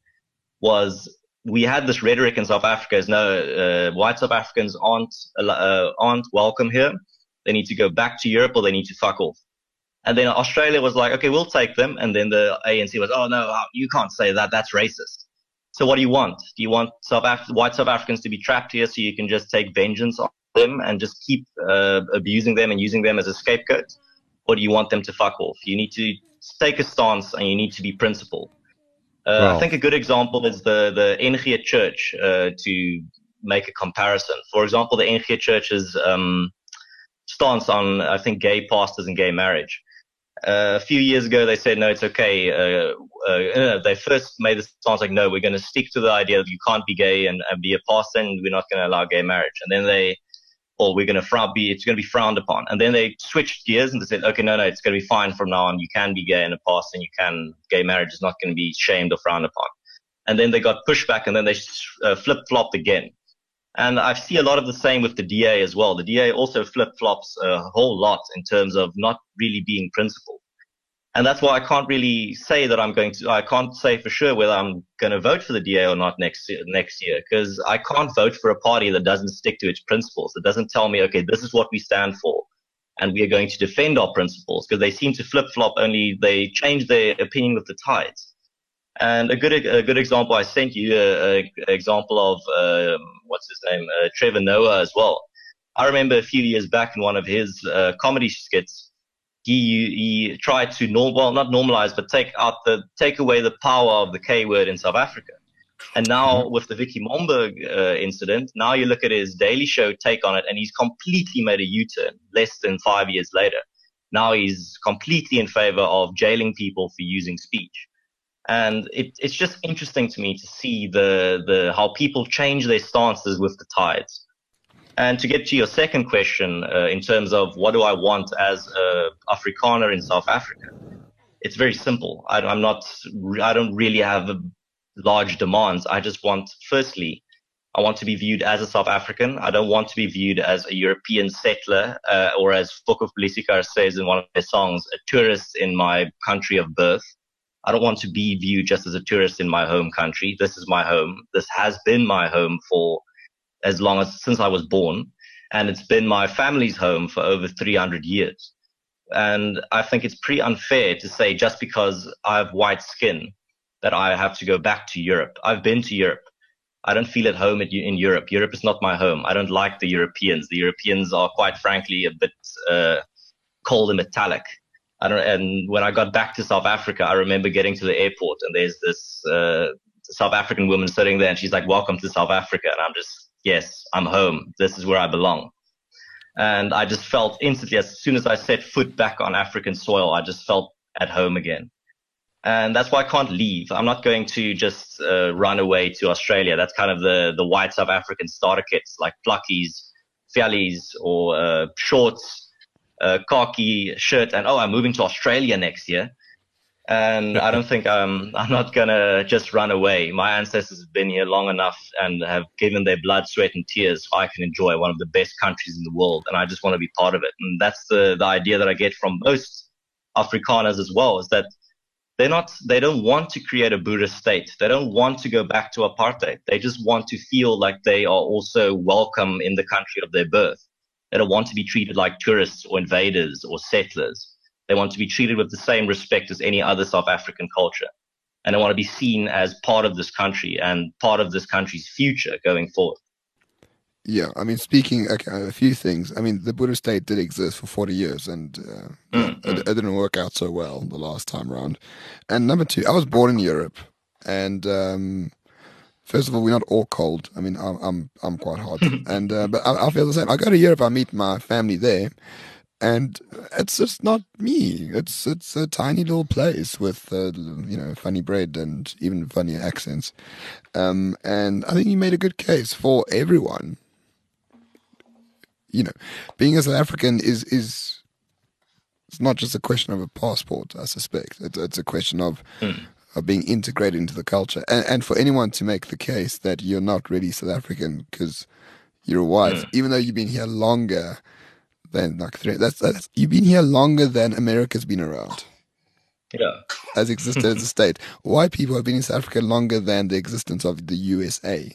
was we had this rhetoric in South Africa as no, uh, white South Africans aren't, uh, aren't welcome here. They need to go back to Europe or they need to fuck off. And then Australia was like, okay, we'll take them. And then the A N C was, oh no, you can't say that. That's racist. So what do you want? Do you want South Af- white South Africans to be trapped here so you can just take vengeance on them and just keep uh, abusing them and using them as a scapegoat? Or do you want them to fuck off? You need to take a stance and you need to be principled. Uh, Wow. I think a good example is the, the N G Church, uh, to make a comparison. For example, the N G Church's um, stance on, I think, gay pastors and gay marriage. Uh, a few years ago, they said, no, it's okay. Uh, uh, they first made the stance like, no, we're going to stick to the idea that you can't be gay and, and be a pastor, and we're not going to allow gay marriage. And then they, or we're going to frown, be, it's going to be frowned upon. And then they switched gears and they said, okay, no, no, it's going to be fine from now on. You can be gay and a pastor, and you can, gay marriage is not going to be shamed or frowned upon. And then they got pushback, and then they uh, flip-flopped again. And I see a lot of the same with the D A as well. The D A also flip-flops a whole lot in terms of not really being principled. And that's why I can't really say that I'm going to, I can't say for sure whether I'm going to vote for the D A or not next year, next year, because I can't vote for a party that doesn't stick to its principles, that doesn't tell me, okay, this is what we stand for, and we are going to defend our principles, because they seem to flip-flop, only they change their opinion with the tides. And a good a good example, I sent you an example of, um, what's his name, uh, Trevor Noah as well. I remember a few years back in one of his uh, comedy skits, he he tried to norm, well, not normalize, but take out the take away the power of the K word in South Africa. And now with the Vicky Momberg uh, incident, now you look at his Daily Show take on it, and he's completely made a U-turn less than five years later. Now he's completely in favor of jailing people for using speech. And it, it's just interesting to me to see the, the, how people change their stances with the tides. And to get to your second question, uh, in terms of what do I want as a Afrikaner in South Africa, it's very simple. I, I'm not, I don't really have large demands. I just want, firstly, I want to be viewed as a South African. I don't want to be viewed as a European settler, uh, or as Foko Felicikar says in one of their songs, a tourist in my country of birth. I don't want to be viewed just as a tourist in my home country. This is my home. This has been my home for as long as since I was born. And it's been my family's home for over three hundred years. And I think it's pretty unfair to say just because I have white skin that I have to go back to Europe. I've been to Europe. I don't feel at home in Europe. Europe is not my home. I don't like the Europeans. The Europeans are, quite frankly, a bit uh, cold and metallic. I don't. And when I got back to South Africa, I remember getting to the airport, and there's this uh, South African woman sitting there, and she's like, "Welcome to South Africa." And I'm just, yes, I'm home. This is where I belong. And I just felt instantly, as soon as I set foot back on African soil, I just felt at home again. And that's why I can't leave. I'm not going to just uh, run away to Australia. That's kind of the, the white South African starter kits like pluckies, fiallies, or uh, shorts, uh, khaki shirt, and oh, I'm moving to Australia next year. And I don't think I'm, I'm not going to just run away. My ancestors have been here long enough and have given their blood, sweat, and tears so I can enjoy one of the best countries in the world. And I just want to be part of it. And that's the, the idea that I get from most Afrikaners as well, is that They're not, they don't want to create a Buddhist state. They don't want to go back to apartheid. They just want to feel like they are also welcome in the country of their birth. They don't want to be treated like tourists or invaders or settlers. They want to be treated with the same respect as any other South African culture. And they want to be seen as part of this country and part of this country's future going forward. Yeah, I mean, speaking, okay, a few things. I mean, the Buddhist state did exist for forty years, and uh, mm-hmm. it, it didn't work out so well the last time around. And number two, I was born in Europe, and um, first of all, we're not all cold. I mean, I'm I'm, I'm quite hot, and uh, but I, I feel the same. I go to Europe, I meet my family there, and it's just not me. It's it's a tiny little place with uh, you know, funny bread and even funny accents. Um, and I think you made a good case for everyone. You know, being a South African is is it's not just a question of a passport. I suspect it's, it's a question of mm. of being integrated into the culture, and and for anyone to make the case that you're not really South African because you're white, mm. even though you've been here longer than like three. That's, that's you've been here longer than America's been around. Yeah, has existed as a state. White people have been in South Africa longer than the existence of the U S A.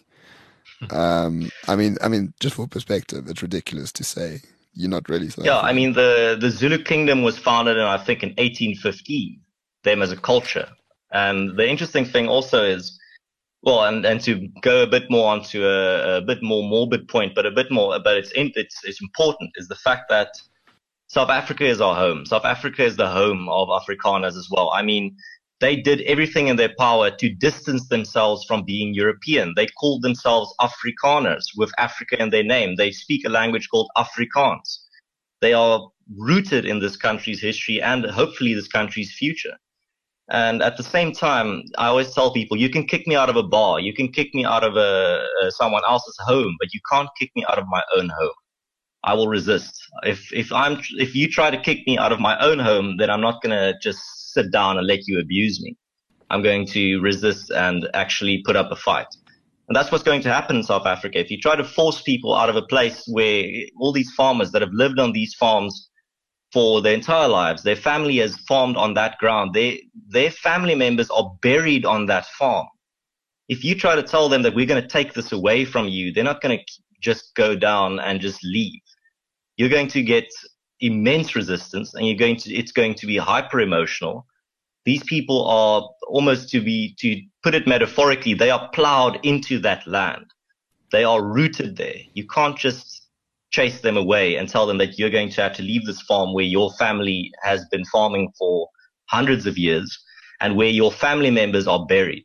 Um, I mean, I mean, just for perspective, it's ridiculous to say you're not really South Yeah, African. I mean, the, the Zulu kingdom was founded in, I think, in eighteen fifteen, them as a culture. And the interesting thing also is, well, and, and to go a bit more onto a, a bit more morbid point, but a bit more, but it's, in, it's, it's important, is the fact that South Africa is our home. South Africa is the home of Afrikaners as well. I mean, they did everything in their power to distance themselves from being European. They called themselves Afrikaners with Africa in their name. They speak a language called Afrikaans. They are rooted in this country's history and hopefully this country's future. And at the same time, I always tell people, you can kick me out of a bar, you can kick me out of a, a someone else's home, but you can't kick me out of my own home. I will resist. If if I'm if you try to kick me out of my own home, then I'm not going to just sit down and let you abuse me. I'm going to resist and actually put up a fight. And that's what's going to happen in South Africa. If you try to force people out of a place where all these farmers that have lived on these farms for their entire lives, their family has farmed on that ground, they, their family members are buried on that farm. If you try to tell them that we're going to take this away from you, they're not going to just go down and just leave. You're going to get immense resistance, and you're going to, it's going to be hyper emotional. These people are almost, to be, to put it metaphorically, they are plowed into that land. They are rooted there. You can't just chase them away and tell them that you're going to have to leave this farm where your family has been farming for hundreds of years and where your family members are buried.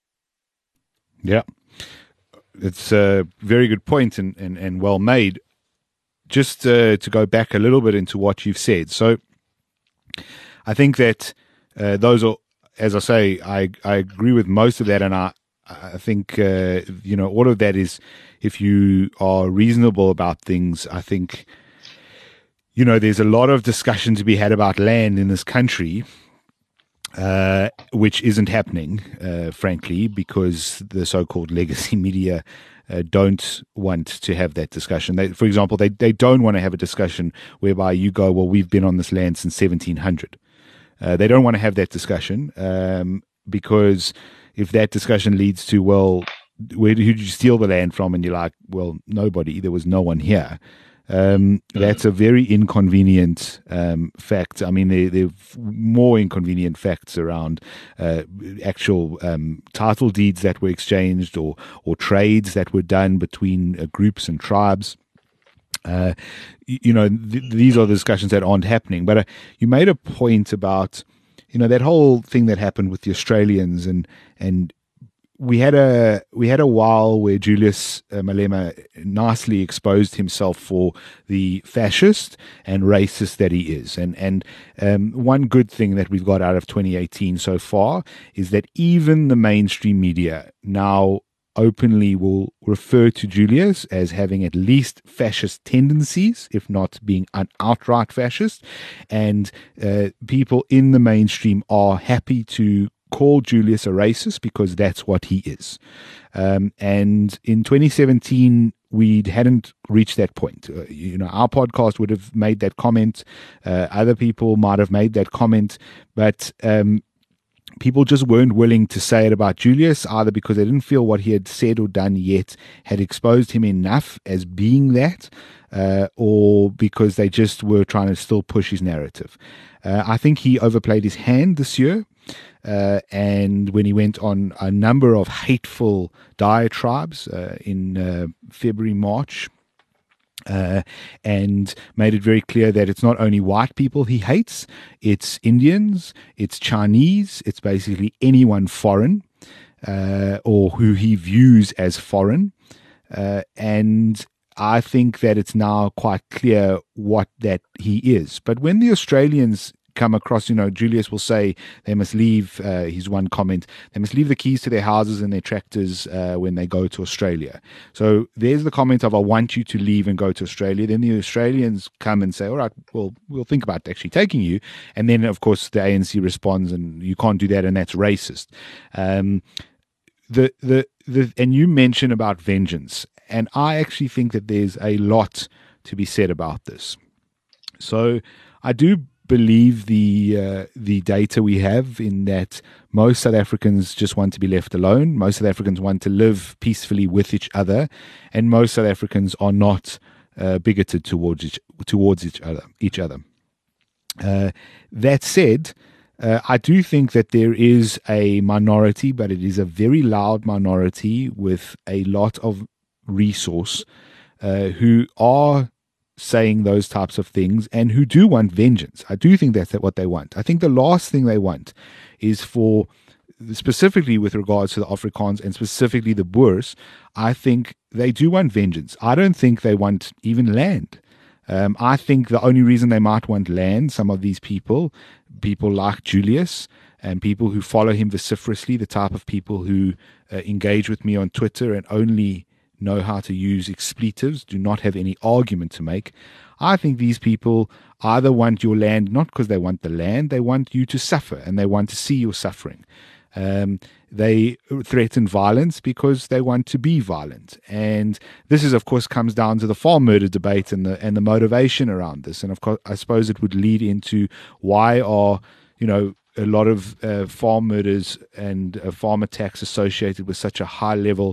Yeah. It's a very good point and, and, and well made. Just uh, to go back a little bit into what you've said. So I think that uh, those are, as I say, I, I agree with most of that. And I, I think, uh, you know, all of that is, if you are reasonable about things, I think, you know, there's a lot of discussion to be had about land in this country, uh, which isn't happening, uh, frankly, because the so-called legacy media uh, don't want to have that discussion. They, for example, they, they don't want to have a discussion whereby you go, well, we've been on this land since seventeen hundred. Uh, they don't want to have that discussion um, because if that discussion leads to, well, where did you steal the land from? And you're like, well, nobody. There was no one here. Um, that's a very inconvenient um, fact. I mean, there, there are more inconvenient facts around uh, actual um, title deeds that were exchanged or or trades that were done between uh, groups and tribes. Uh, you, you know, th- these are the discussions that aren't happening. But uh, you made a point about, you know, that whole thing that happened with the Australians and and. We had a we had a while where Julius uh, Malema nicely exposed himself for the fascist and racist that he is, and and um, one good thing that we've got out of twenty eighteen so far is that even the mainstream media now openly will refer to Julius as having at least fascist tendencies, if not being an outright fascist, and uh, people in the mainstream are happy to call Julius a racist because that's what he is. Um, and in twenty seventeen, we hadn't reached that point. Uh, you know, our podcast would have made that comment. Uh, other people might have made that comment, but um, people just weren't willing to say it about Julius, either because they didn't feel what he had said or done yet had exposed him enough as being that, uh, or because they just were trying to still push his narrative. Uh, I think he overplayed his hand this year. Uh, and when he went on a number of hateful diatribes uh, in uh, February, March, uh, and made it very clear that it's not only white people he hates, it's Indians, it's Chinese, it's basically anyone foreign uh, or who he views as foreign. Uh, and I think that it's now quite clear what that he is. But when the Australians come across, you know, Julius will say they must leave, uh, his one comment, they must leave the keys to their houses and their tractors uh, when they go to Australia. So there's the comment of, I want you to leave and go to Australia. Then the Australians come and say, all right, well, we'll think about actually taking you. And then, of course, the A N C responds, and you can't do that, and that's racist. Um, the, the, the, and you mentioned about vengeance. And I actually think that there's a lot to be said about this. So I do believe the uh, the data we have in that most South Africans just want to be left alone. Most South Africans want to live peacefully with each other, and most South Africans are not uh, bigoted towards each, towards each other. Each other. Uh, that said, uh, I do think that there is a minority, but it is a very loud minority with a lot of resource uh, who are saying those types of things and who do want vengeance. I do think that's what they want. I think the last thing they want is for, specifically with regards to the Afrikaans and specifically the Boers, I think they do want vengeance. I don't think they want even land. Um, I think the only reason they might want land, some of these people, people like Julius and people who follow him vociferously, the type of people who uh, engage with me on Twitter and only know how to use expletives, do not have any argument to make. I think these people either want your land, not because they want the land, they want you to suffer and they want to see your suffering. Um, they threaten violence because they want to be violent. And this is, of course, comes down to the farm murder debate and the and the motivation around this. And of course, I suppose it would lead into why are, you know, a lot of uh, farm murders and uh, farm attacks associated with such a high level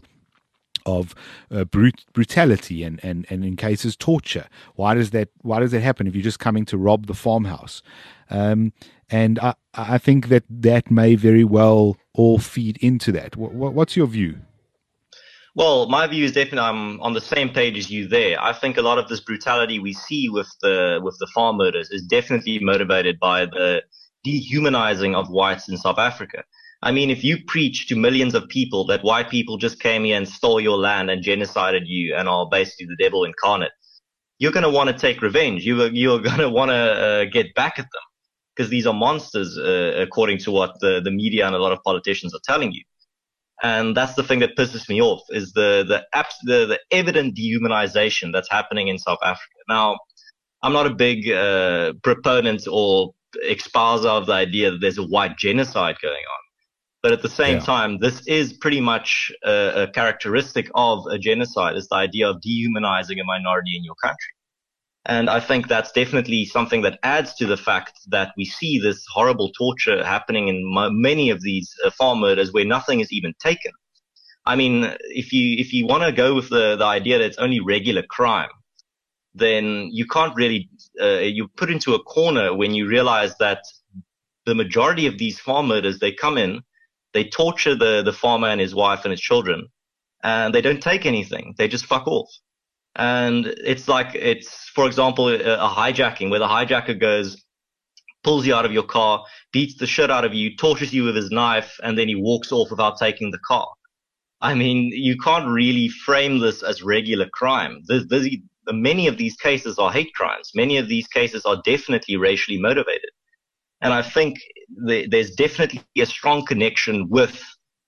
of uh, brut- brutality and, and, and in cases torture. Why does that why does that happen if you're just coming to rob the farmhouse? Um, and I, I think that that may very well all feed into that. What, what's your view? Well, my view is definitely I'm on the same page as you there. I think a lot of this brutality we see with the with the farm murders is definitely motivated by the dehumanizing of whites in South Africa. I mean, if you preach to millions of people that white people just came here and stole your land and genocided you and are basically the devil incarnate, you're going to want to take revenge. You are, you're going to want to uh, get back at them because these are monsters, uh, according to what the, the media and a lot of politicians are telling you. And that's the thing that pisses me off is the the, abs- the, the evident dehumanization that's happening in South Africa. Now, I'm not a big uh, proponent or espouser of the idea that there's a white genocide going on. But at the same Yeah. time, this is pretty much a, a characteristic of a genocide, is the idea of dehumanizing a minority in your country. And I think that's definitely something that adds to the fact that we see this horrible torture happening in m- many of these uh, farm murders where nothing is even taken. I mean, if you if you want to go with the, the idea that it's only regular crime, then you can't really, uh, you put into a corner when you realize that the majority of these farm murders, they come in, they torture the, the farmer and his wife and his children, and they don't take anything. They just fuck off. And it's like, it's, for example, a, a hijacking where the hijacker goes, pulls you out of your car, beats the shit out of you, tortures you with his knife, and then he walks off without taking the car. I mean, you can't really frame this as regular crime. There's, there's, many of these cases are hate crimes. Many of these cases are definitely racially motivated. And I think the, there's definitely a strong connection with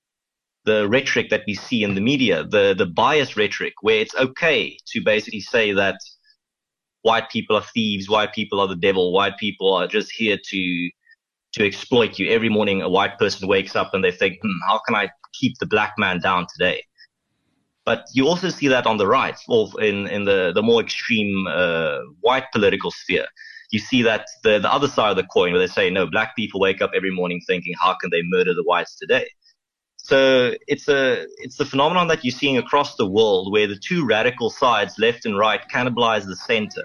the rhetoric that we see in the media, the, the biased rhetoric, where it's okay to basically say that white people are thieves, white people are the devil, white people are just here to to exploit you. Every morning a white person wakes up and they think, hmm, how can I keep the black man down today? But you also see that on the right, or in, in the, the more extreme uh, white political sphere. You see that the, the other side of the coin where they say, no, black people wake up every morning thinking, how can they murder the whites today? So it's a it's the phenomenon that you're seeing across the world where the two radical sides, left and right, cannibalize the center.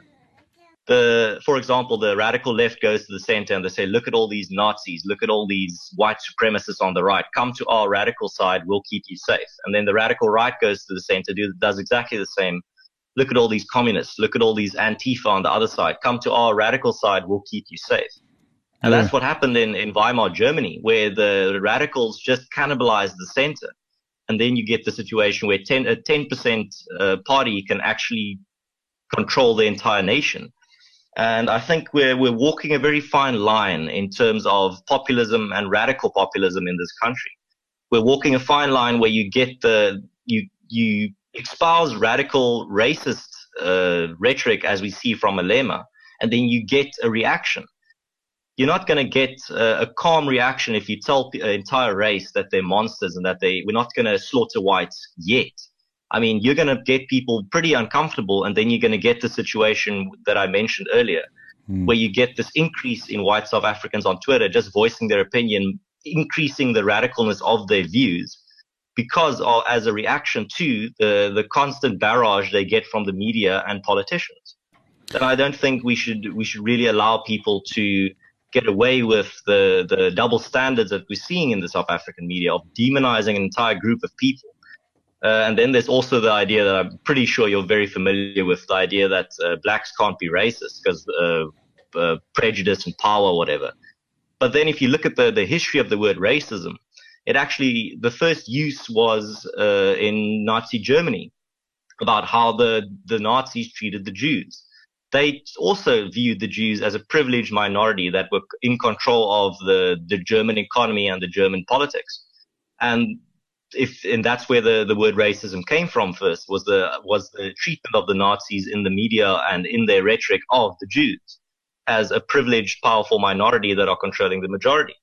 The, for example, the radical left goes to the center and they say, look at all these Nazis, look at all these white supremacists on the right, come to our radical side, we'll keep you safe. And then the radical right goes to the center, do, does exactly the same. Look at all these communists, look at all these Antifa on the other side, come to our radical side, we'll keep you safe. And Yeah. that's what happened in, in Weimar, Germany, where the radicals just cannibalized the center. And then you get the situation where ten, a ten percent uh, party can actually control the entire nation. And I think we're, we're walking a very fine line in terms of populism and radical populism in this country. We're walking a fine line where you get the, you, you espouse radical racist uh, rhetoric as we see from Malema, and then you get a reaction. You're not going to get a, a calm reaction if you tell an entire race that they're monsters and that they, we're not going to slaughter whites yet. I mean, you're going to get people pretty uncomfortable, and then you're going to get the situation that I mentioned earlier, Mm. where you get this increase in white South Africans on Twitter just voicing their opinion, increasing the radicalness of their views, because of, as a reaction to the, the constant barrage they get from the media and politicians. And I don't think we should we should really allow people to get away with the, the double standards that we're seeing in the South African media of demonizing an entire group of people. Uh, and then there's also the idea that I'm pretty sure you're very familiar with, the idea that uh, blacks can't be racist because uh, uh, prejudice and power or whatever. But then if you look at the, the history of the word racism, it actually, the first use was uh, in Nazi Germany about how the, the Nazis treated the Jews. They also viewed the Jews as a privileged minority that were in control of the, the German economy and the German politics. And if, and that's where the, the word racism came from first, was the, was the treatment of the Nazis in the media and in their rhetoric of the Jews as a privileged, powerful minority that are controlling the majority.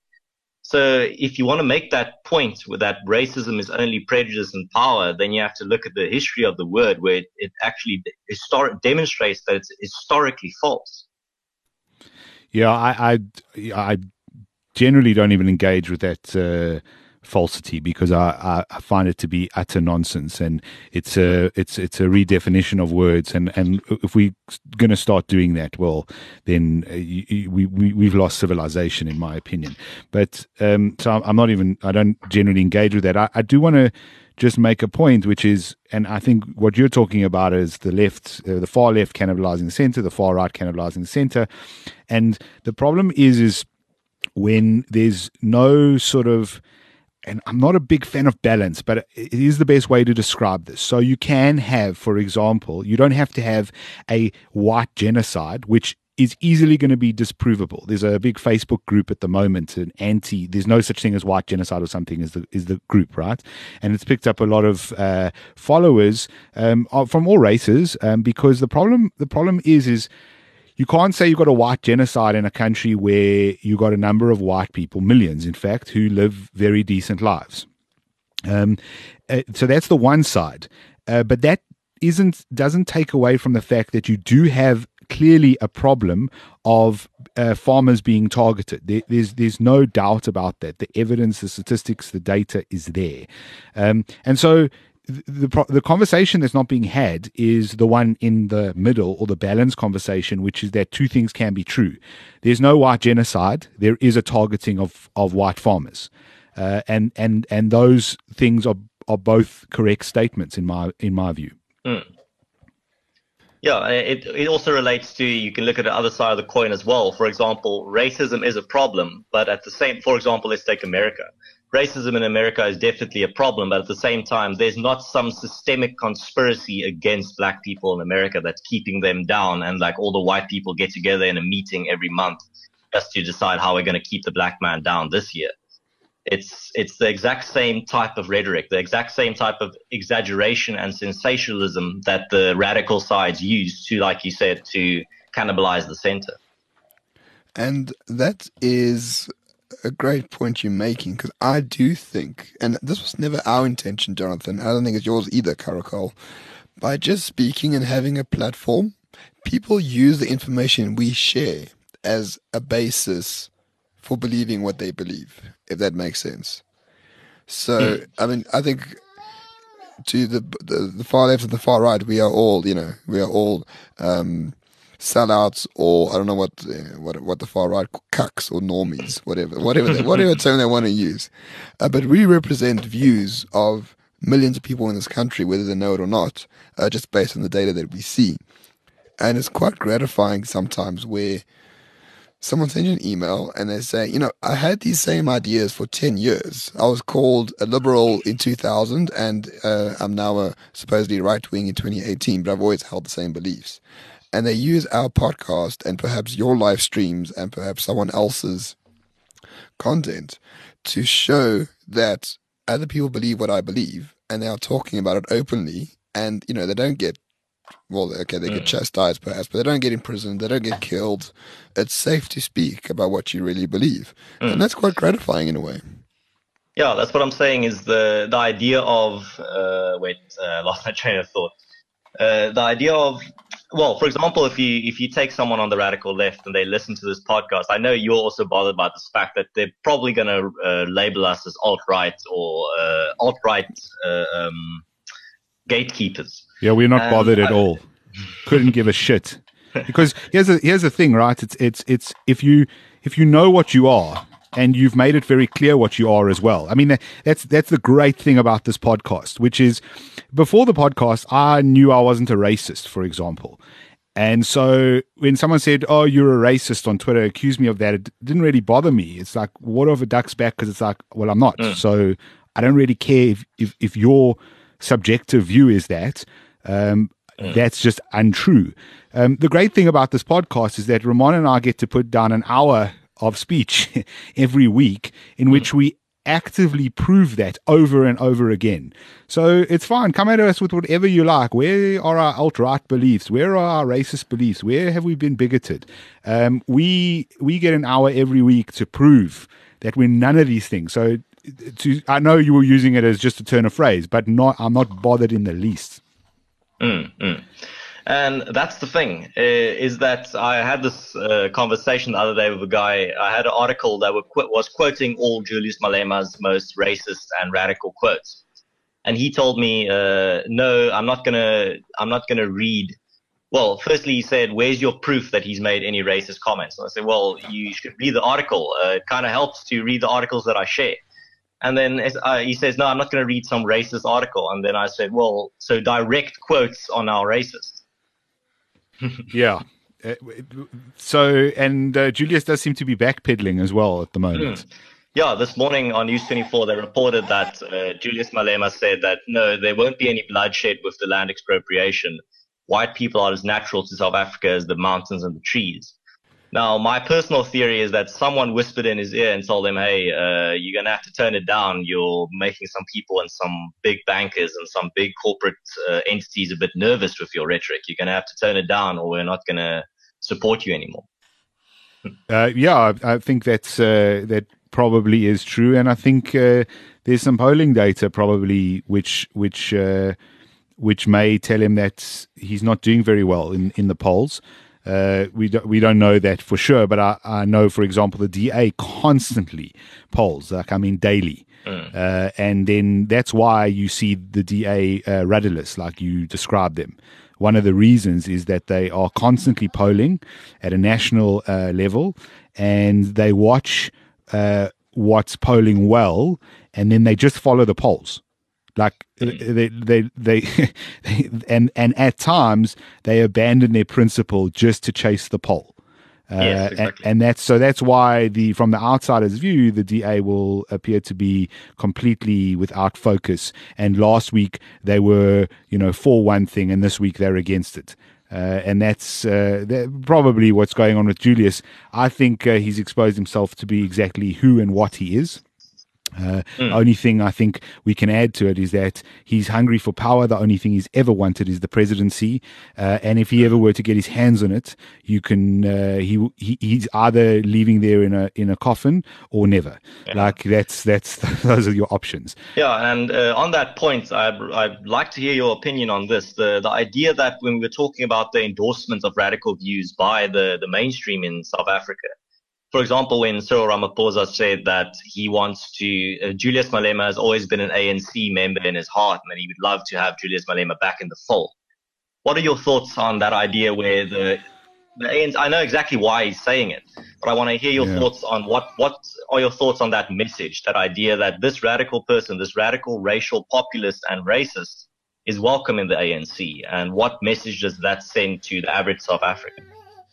So if you want to make that point where that racism is only prejudice and power, then you have to look at the history of the word, where it, it actually historic, demonstrates that it's historically false. Yeah, I, I, I generally don't even engage with that uh, falsity because I, I, I find it to be utter nonsense, and it's a it's it's a redefinition of words, and, and if we're going to start doing that, well, then uh, you, we, we we've lost civilization, in my opinion. But um, so I'm not even I don't generally engage with that. I, I do want to just make a point, which is, and I think what you're talking about is the left, uh, the far left cannibalizing the center, the far right cannibalizing the center, and the problem is is when there's no sort of, and I'm not a big fan of balance, but it is the best way to describe this. So you can have, for example, you don't have to have a white genocide, which is easily going to be disprovable. There's a big Facebook group at the moment, an anti, there's no such thing as white genocide or something is the, is the group, right? And it's picked up a lot of uh, followers um, from all races um, because the problem, the problem is, is, you can't say you've got a white genocide in a country where you got a number of white people, millions in fact, who live very decent lives. Um, uh, so that's the one side, uh, but that isn't doesn't take away from the fact that you do have clearly a problem of uh, farmers being targeted. There, there's there's no doubt about that. The evidence, the statistics, the data is there, um, and so the the conversation that's not being had is the one in the middle, or the balance conversation, which is that two things can be true. There's no white genocide. There is a targeting of of white farmers, uh, and and and those things are are both correct statements in my in my view. Mm. Yeah, it it also relates to, you can look at the other side of the coin as well. For example, racism is a problem, but at the same, for example, let's take America. Racism in America is definitely a problem, but at the same time, there's not some systemic conspiracy against black people in America that's keeping them down, and like all the white people get together in a meeting every month just to decide how we're going to keep the black man down this year. It's it's the exact same type of rhetoric, the exact same type of exaggeration and sensationalism that the radical sides use to, like you said, to cannibalize the center. And that is a great point you're making, because I do think, and this was never our intention, Jonathan, I don't think it's yours either, Caracol, by just speaking and having a platform, people use the information we share as a basis for believing what they believe, if that makes sense. So, mm. I mean, I think to the, the the far left and the far right, we are all, you know, we are all um, sellouts, or I don't know what what what the far right, cucks or normies, whatever, whatever, they, whatever term they want to use. Uh, but we represent views of millions of people in this country, whether they know it or not, uh, just based on the data that we see. And it's quite gratifying sometimes where someone sends you an email and they say, you know, I had these same ideas for ten years. I was called a liberal in two thousand, and uh, I'm now a supposedly right-wing in twenty eighteen, but I've always held the same beliefs. And they use our podcast and perhaps your live streams and perhaps someone else's content to show that other people believe what I believe, and they are talking about it openly, and, you know, they don't get Well, okay, they get mm. chastised perhaps, but they don't get imprisoned, they don't get killed. It's safe to speak about what you really believe. Mm. And that's quite gratifying in a way. Yeah, that's what I'm saying, is the, the idea of, uh, wait, I uh, lost my train of thought. Uh, the idea of, well, for example, if you if you take someone on the radical left and they listen to this podcast, I know you're also bothered by this fact that they're probably going to uh, label us as alt-right or uh, alt-right uh, um, gatekeepers. Yeah, we're not um, bothered at I, all. Couldn't give a shit. Because here's a here's the thing, right? It's it's it's if you if you know what you are and you've made it very clear what you are as well. I mean, that's that's the great thing about this podcast, which is before the podcast, I knew I wasn't a racist, for example. And so when someone said, "Oh, you're a racist" on Twitter, accused me of that, it didn't really bother me. It's like water off a duck's back, because it's like, well, I'm not. Mm. So I don't really care if if, if your subjective view is that. Um, mm. That's just untrue. Um, the great thing about this podcast is that Ramon and I get to put down an hour of speech every week in mm. which we actively prove that over and over again. So it's fine. Come at us with whatever you like. Where are our alt-right beliefs? Where are our racist beliefs? Where have we been bigoted? Um, we we get an hour every week to prove that we're none of these things. So to, I know you were using it as just a turn of phrase, but not. I'm not bothered in the least. Mm, mm. And that's the thing, uh, is that I had this uh, conversation the other day with a guy. I had an article that were qu- was quoting all Julius Malema's most racist and radical quotes. And he told me, uh, no, I'm not going to, I'm not going to read. Well, firstly, he said, where's your proof that he's made any racist comments? And I said, well, you should read the article. Uh, it kind of helps to read the articles that I share. And then uh, he says, no, I'm not going to read some racist article. And then I said, well, so direct quotes on our racist. Yeah. Uh, so, and uh, Julius does seem to be backpedaling as well at the moment. Mm. Yeah, this morning on News twenty-four, they reported that uh, Julius Malema said that, no, there won't be any bloodshed with the land expropriation. White people are as natural to South Africa as the mountains and the trees. Now, my personal theory is that someone whispered in his ear and told him, hey, uh, you're going to have to turn it down. You're making some people and some big bankers and some big corporate uh, entities a bit nervous with your rhetoric. You're going to have to turn it down, or we're not going to support you anymore. Uh, yeah, I, I think that's uh, that probably is true, and I think uh, there's some polling data probably which which uh, which may tell him that he's not doing very well in, in the polls. Uh, we don't, we don't know that for sure, but I, I know, for example, the D A constantly polls, like I mean daily. Mm. Uh, and then that's why you see the D A uh, rudderless, like you described them. One of the reasons is that they are constantly polling at a national uh, level, and they watch uh, what's polling well, and then they just follow the polls. Like they, they, they, they, and and at times they abandon their principle just to chase the poll. Uh, yes, exactly. and, and that's so that's why the from the outsider's view, the D A will appear to be completely without focus. And last week they were, you know, for one thing, and this week they're against it. Uh, and that's uh, that probably what's going on with Julius. I think uh, he's exposed himself to be exactly who and what he is. Uh, mm. Only thing I think we can add to it is that he's hungry for power. The only thing he's ever wanted is the presidency, uh, and if he ever were to get his hands on it, you can uh, he, he he's either leaving there in a in a coffin or never. Yeah. Like that's that's those are your options. Yeah, and uh, on that point, I'd, I'd like to hear your opinion on this. The the idea that when we were talking about the endorsement of radical views by the the mainstream in South Africa. For example, when Cyril Ramaphosa said that he wants to, uh, Julius Malema has always been an A N C member in his heart, and that he would love to have Julius Malema back in the fold. What are your thoughts on that idea where the, the A N C, I know exactly why he's saying it, but I want to hear your yeah. thoughts on what, what are your thoughts on that message, that idea that this radical person, this radical racial populist and racist is welcome in the A N C, and what message does that send to the average South African?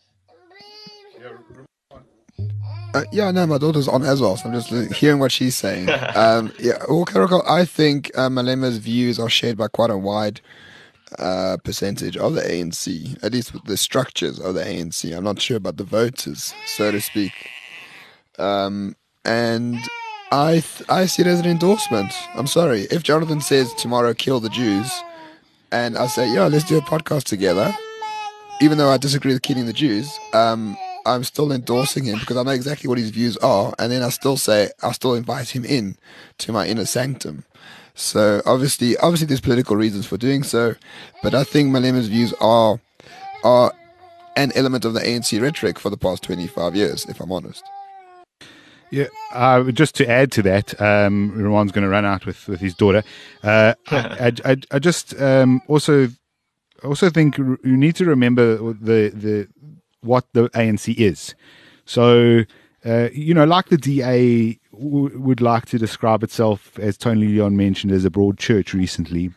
Uh, yeah, no, my daughter's on as well, so I'm just hearing what she's saying. um, yeah, well, Carol, I think uh, Malema's views are shared by quite a wide uh, percentage of the A N C, at least with the structures of the A N C. I'm not sure about the voters, so to speak. Um, and I th- I see it as an endorsement. I'm sorry. If Jonathan says tomorrow kill the Jews, and I say, yeah, let's do a podcast together, even though I disagree with killing the Jews, um, I'm still endorsing him because I know exactly what his views are, and then I still say I still invite him in to my inner sanctum. So obviously, obviously, there's political reasons for doing so, but I think Malema's views are are an element of the A N C rhetoric for the past twenty-five years, if I'm honest. Yeah, uh, just to add to that, um, Ramon's going to run out with, with his daughter. Uh, I, I, I just um, also also think you need to remember the the. what the A N C is. So, uh, you know, like the D A w- would like to describe itself, as Tony Leon mentioned, as a broad church recently.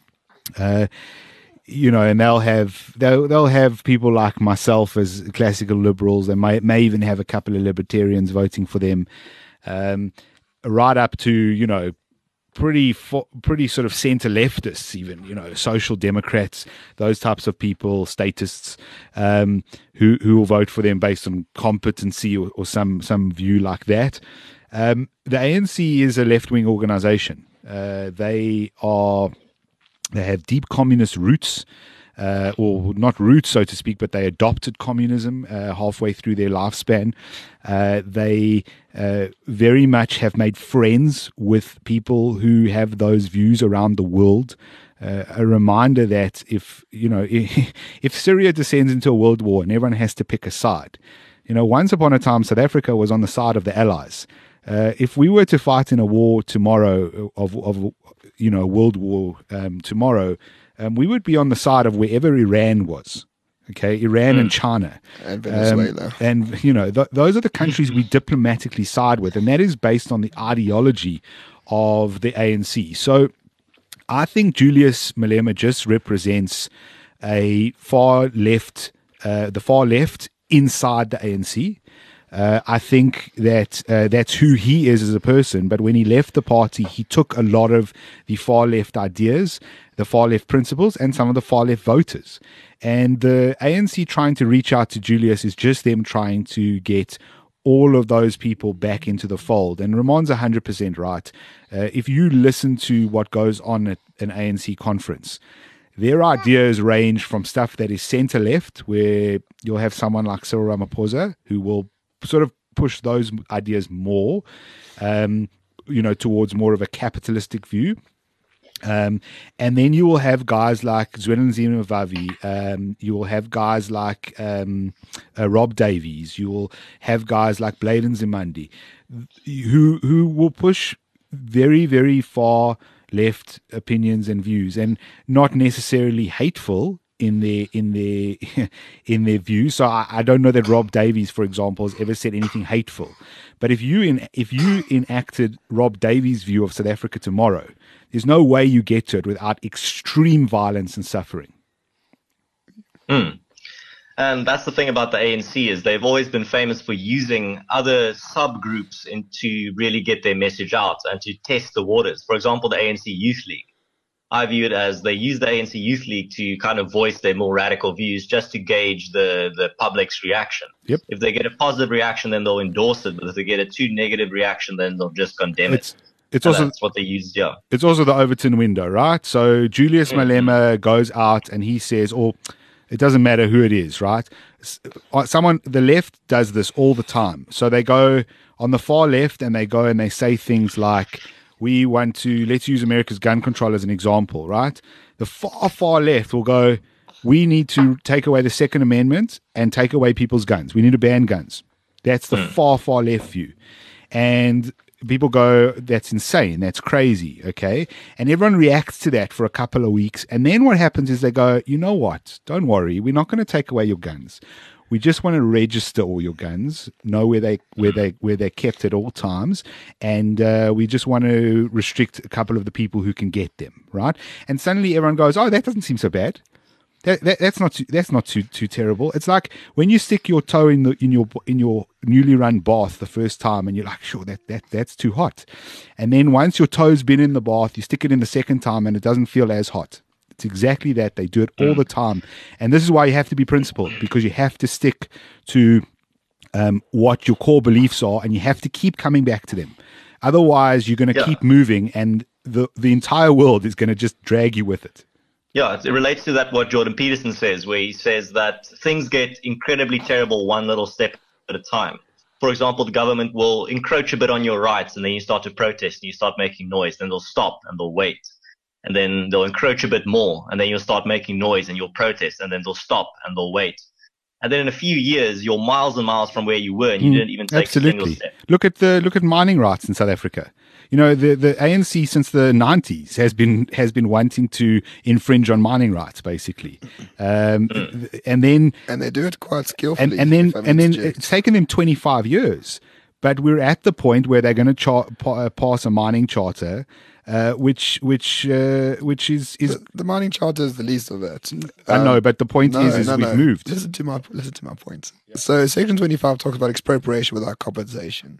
Uh, you know, and they'll have they'll they'll have people like myself as classical liberals. They may may even have a couple of libertarians voting for them, um, right up to, you know, pretty fo- pretty sort of centre leftists, even, you know, social democrats, those types of people, statists, um, who who will vote for them based on competency or, or some some view like that. Um, the A N C is a left wing organisation. Uh, they are they have deep communist roots. Uh, or not roots, so to speak, but they adopted communism uh, halfway through their lifespan. Uh, they uh, very much have made friends with people who have those views around the world. Uh, a reminder that if, you know, if, if Syria descends into a world war and everyone has to pick a side, you know, once upon a time South Africa was on the side of the Allies. Uh, if we were to fight in a war tomorrow, of, of you know, world war um, tomorrow, Um, we would be on the side of wherever Iran was, okay, Iran mm. and China. And Venezuela. Um, and, you know, th- those are the countries we diplomatically side with, and that is based on the ideology of the A N C. So I think Julius Malema just represents a far left, uh, the far left inside the A N C. Uh, I think that uh, that's who he is as a person. But when he left the party, he took a lot of the far left ideas, the far left principles, and some of the far left voters. And the A N C trying to reach out to Julius is just them trying to get all of those people back into the fold. And Ramon's one hundred percent right. Uh, if you listen to what goes on at an A N C conference, their ideas range from stuff that is center left, where you'll have someone like Cyril Ramaphosa who will sort of push those ideas more, um, you know, towards more of a capitalistic view. Um, and then you will have guys like Zwelinzima Vavi. Um, you will have guys like um, uh, Rob Davies. You will have guys like Bladen Zimandi, who who will push very, very far left opinions and views, and not necessarily hateful in their in their in their views. So I, I don't know that Rob Davies, for example, has ever said anything hateful. But if you in, if you enacted Rob Davies' view of South Africa tomorrow, there's no way you get to it without extreme violence and suffering. Mm. And that's the thing about the A N C, is they've always been famous for using other subgroups in, to really get their message out and to test the waters. For example, the A N C Youth League. I view it as they use the A N C Youth League to kind of voice their more radical views just to gauge the, the public's reaction. Yep. If they get a positive reaction, then they'll endorse it. But if they get a too negative reaction, then they'll just condemn It's, it. it's And also that's what they use, yeah. it's also the Overton window, right? So Julius Mhm. Malema goes out and he says, "Oh, it doesn't matter who it is, right?" S- uh, Someone, the left does this all the time. So they go on the far left and they go and they say things like, "We want to, let's use America's gun control as an example," right? The far, far left will go, "We need to take away the Second Amendment and take away people's guns. We need to ban guns." That's the far, far left view. And people go, "That's insane. That's crazy." Okay. And everyone reacts to that for a couple of weeks. And then what happens is they go, "You know what? Don't worry. We're not going to take away your guns. We just want to register all your guns, know where they where they where they're kept at all times, and uh, we just want to restrict a couple of the people who can get them." Right. And suddenly everyone goes, "Oh, that doesn't seem so bad. That, that, that's not too, that's not too too terrible." It's like when you stick your toe in the in your in your newly run bath the first time, and you're like, "Sure, that that that's too hot," and then once your toe's been in the bath, you stick it in the second time, and it doesn't feel as hot. It's exactly that. They do it all the time, and this is why you have to be principled, because you have to stick to um, what your core beliefs are, and you have to keep coming back to them. Otherwise, you're going to Yeah. keep moving, and the the entire world is going to just drag you with it. Yeah, it relates to that what Jordan Peterson says, where he says that things get incredibly terrible one little step at a time. For example, the government will encroach a bit on your rights, and then you start to protest, and you start making noise. Then they'll stop, and they'll wait. And then they'll encroach a bit more, and then you'll start making noise, and you'll protest, and then they'll stop, and they'll wait. And then in a few years, you're miles and miles from where you were, and you didn't even take a single Absolutely. step. Look at the look at mining rights in South Africa. You know, the, the A N C since the nineties has been has been wanting to infringe on mining rights, basically, um, and then And they do it quite skillfully. and and then if I may and then interject. it's taken them twenty five years, but we're at the point where they're going to char- pa- pass a mining charter, uh, which which uh, which is is the, the mining charter is the least of it. I know, Um, but the point no, is is no, we've no. moved. Listen to my listen to my point. So Section twenty-five talks about expropriation without compensation.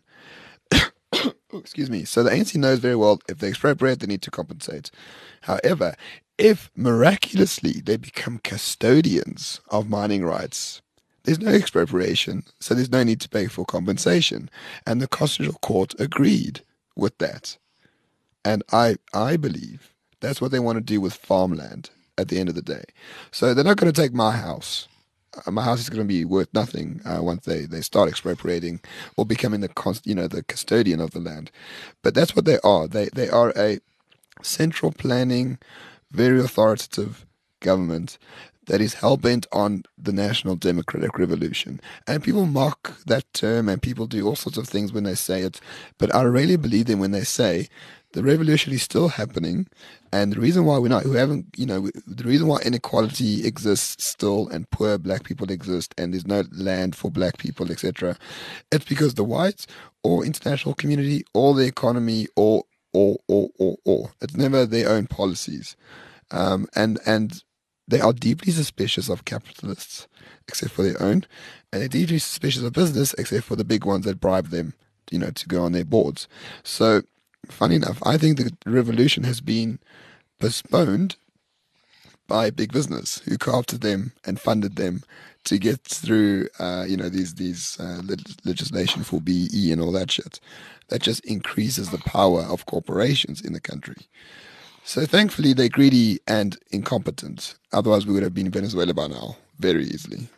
Oh, excuse me. So the A N C knows very well if they expropriate, they need to compensate. However, if miraculously they become custodians of mining rights, there's no expropriation, so there's no need to pay for compensation. And the Constitutional Court agreed with that. And I I believe that's what they want to do with farmland at the end of the day. So they're not going to take my house. Uh, my house is going to be worth nothing uh, once they, they start expropriating or becoming the const, you know the custodian of the land. But that's what they are. They they are a central planning, very authoritative government that is hell-bent on the national democratic revolution. And people mock that term and people do all sorts of things when they say it. But I really believe them when they say the revolution is still happening, and the reason why we're not, we haven't, you know, the reason why inequality exists still, and poor black people exist, and there's no land for black people, et cetera, it's because the whites or international community or the economy or or or or or it's never their own policies, um, and and they are deeply suspicious of capitalists, except for their own, and they're deeply suspicious of business, except for the big ones that bribe them, you know, to go on their boards. So. Funny enough, I think the revolution has been postponed by big business who co-opted them and funded them to get through, uh, you know, these these uh, leg- legislation for B E E and all that shit. That just increases the power of corporations in the country. So thankfully they're greedy and incompetent. Otherwise we would have been in Venezuela by now, very easily.